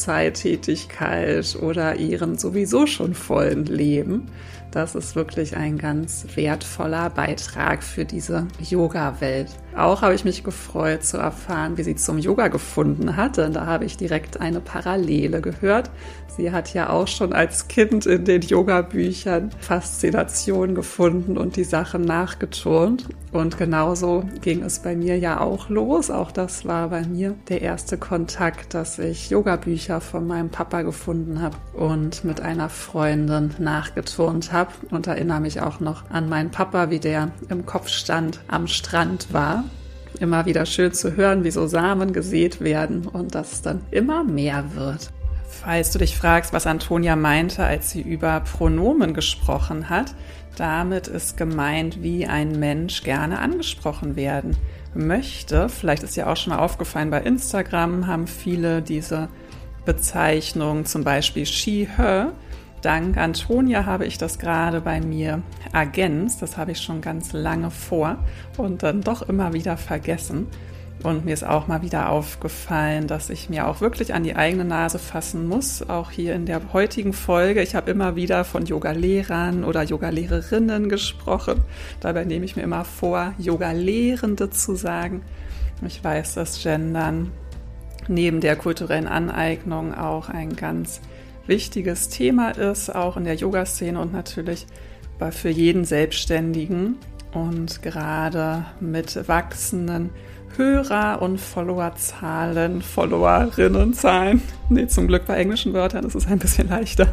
Vollzeittätigkeit oder ihrem sowieso schon vollen Leben. Das ist wirklich ein ganz wertvoller Beitrag für diese Yoga-Welt. Auch habe ich mich gefreut zu erfahren, wie sie zum Yoga gefunden hat, denn da habe ich direkt eine Parallele gehört. Sie hat ja auch schon als Kind in den Yoga-Büchern Faszination gefunden und die Sachen nachgeturnt. Und genauso ging es bei mir ja auch los. Auch das war bei mir der erste Kontakt, dass ich Yoga-Bücher von meinem Papa gefunden habe und mit einer Freundin nachgeturnt habe. Und erinnere mich auch noch an meinen Papa, wie der im Kopfstand am Strand war. Immer wieder schön zu hören, wie so Samen gesät werden und dass es dann immer mehr wird. Falls du dich fragst, was Antonia meinte, als sie über Pronomen gesprochen hat, damit ist gemeint, wie ein Mensch gerne angesprochen werden möchte. Vielleicht ist dir auch schon mal aufgefallen, bei Instagram haben viele diese Bezeichnung, zum Beispiel she, her. Dank Antonia habe ich das gerade bei mir ergänzt. Das habe ich schon ganz lange vor und dann doch immer wieder vergessen. Und mir ist auch mal wieder aufgefallen, dass ich mir auch wirklich an die eigene Nase fassen muss. Auch hier in der heutigen Folge. Ich habe immer wieder von Yoga-Lehrern oder Yoga-Lehrerinnen gesprochen. Dabei nehme ich mir immer vor, Yoga-Lehrende zu sagen. Ich weiß, dass Gendern neben der kulturellen Aneignung auch ein ganz wichtiges Thema ist, auch in der Yoga-Szene und natürlich für jeden Selbstständigen. Und gerade mit wachsenden Hörer- und Followerzahlen, Followerinnenzahlen, nee, zum Glück bei englischen Wörtern ist es ein bisschen leichter.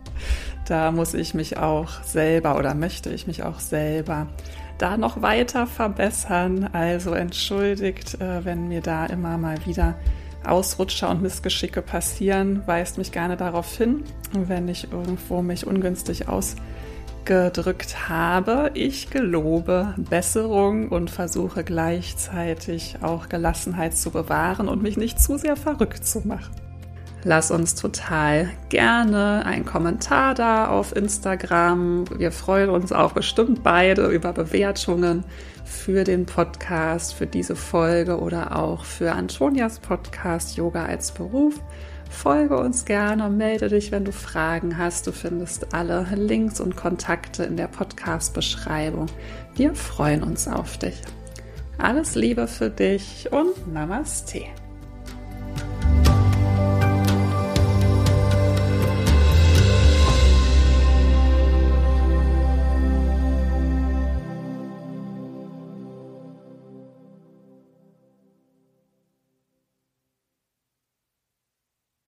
Da muss ich mich auch selber oder möchte ich mich auch selber da noch weiter verbessern. Also entschuldigt, wenn mir da immer mal wieder Ausrutscher und Missgeschicke passieren, weist mich gerne darauf hin, wenn ich irgendwo mich ungünstig ausgedrückt habe. Ich gelobe Besserung und versuche gleichzeitig auch Gelassenheit zu bewahren und mich nicht zu sehr verrückt zu machen. Lass uns total gerne einen Kommentar da auf Instagram. Wir freuen uns auch bestimmt beide über Bewertungen für den Podcast, für diese Folge oder auch für Antonias Podcast Yoga als Beruf. Folge uns gerne und melde dich, wenn du Fragen hast. Du findest alle Links und Kontakte in der Podcast-Beschreibung. Wir freuen uns auf dich. Alles Liebe für dich und Namaste.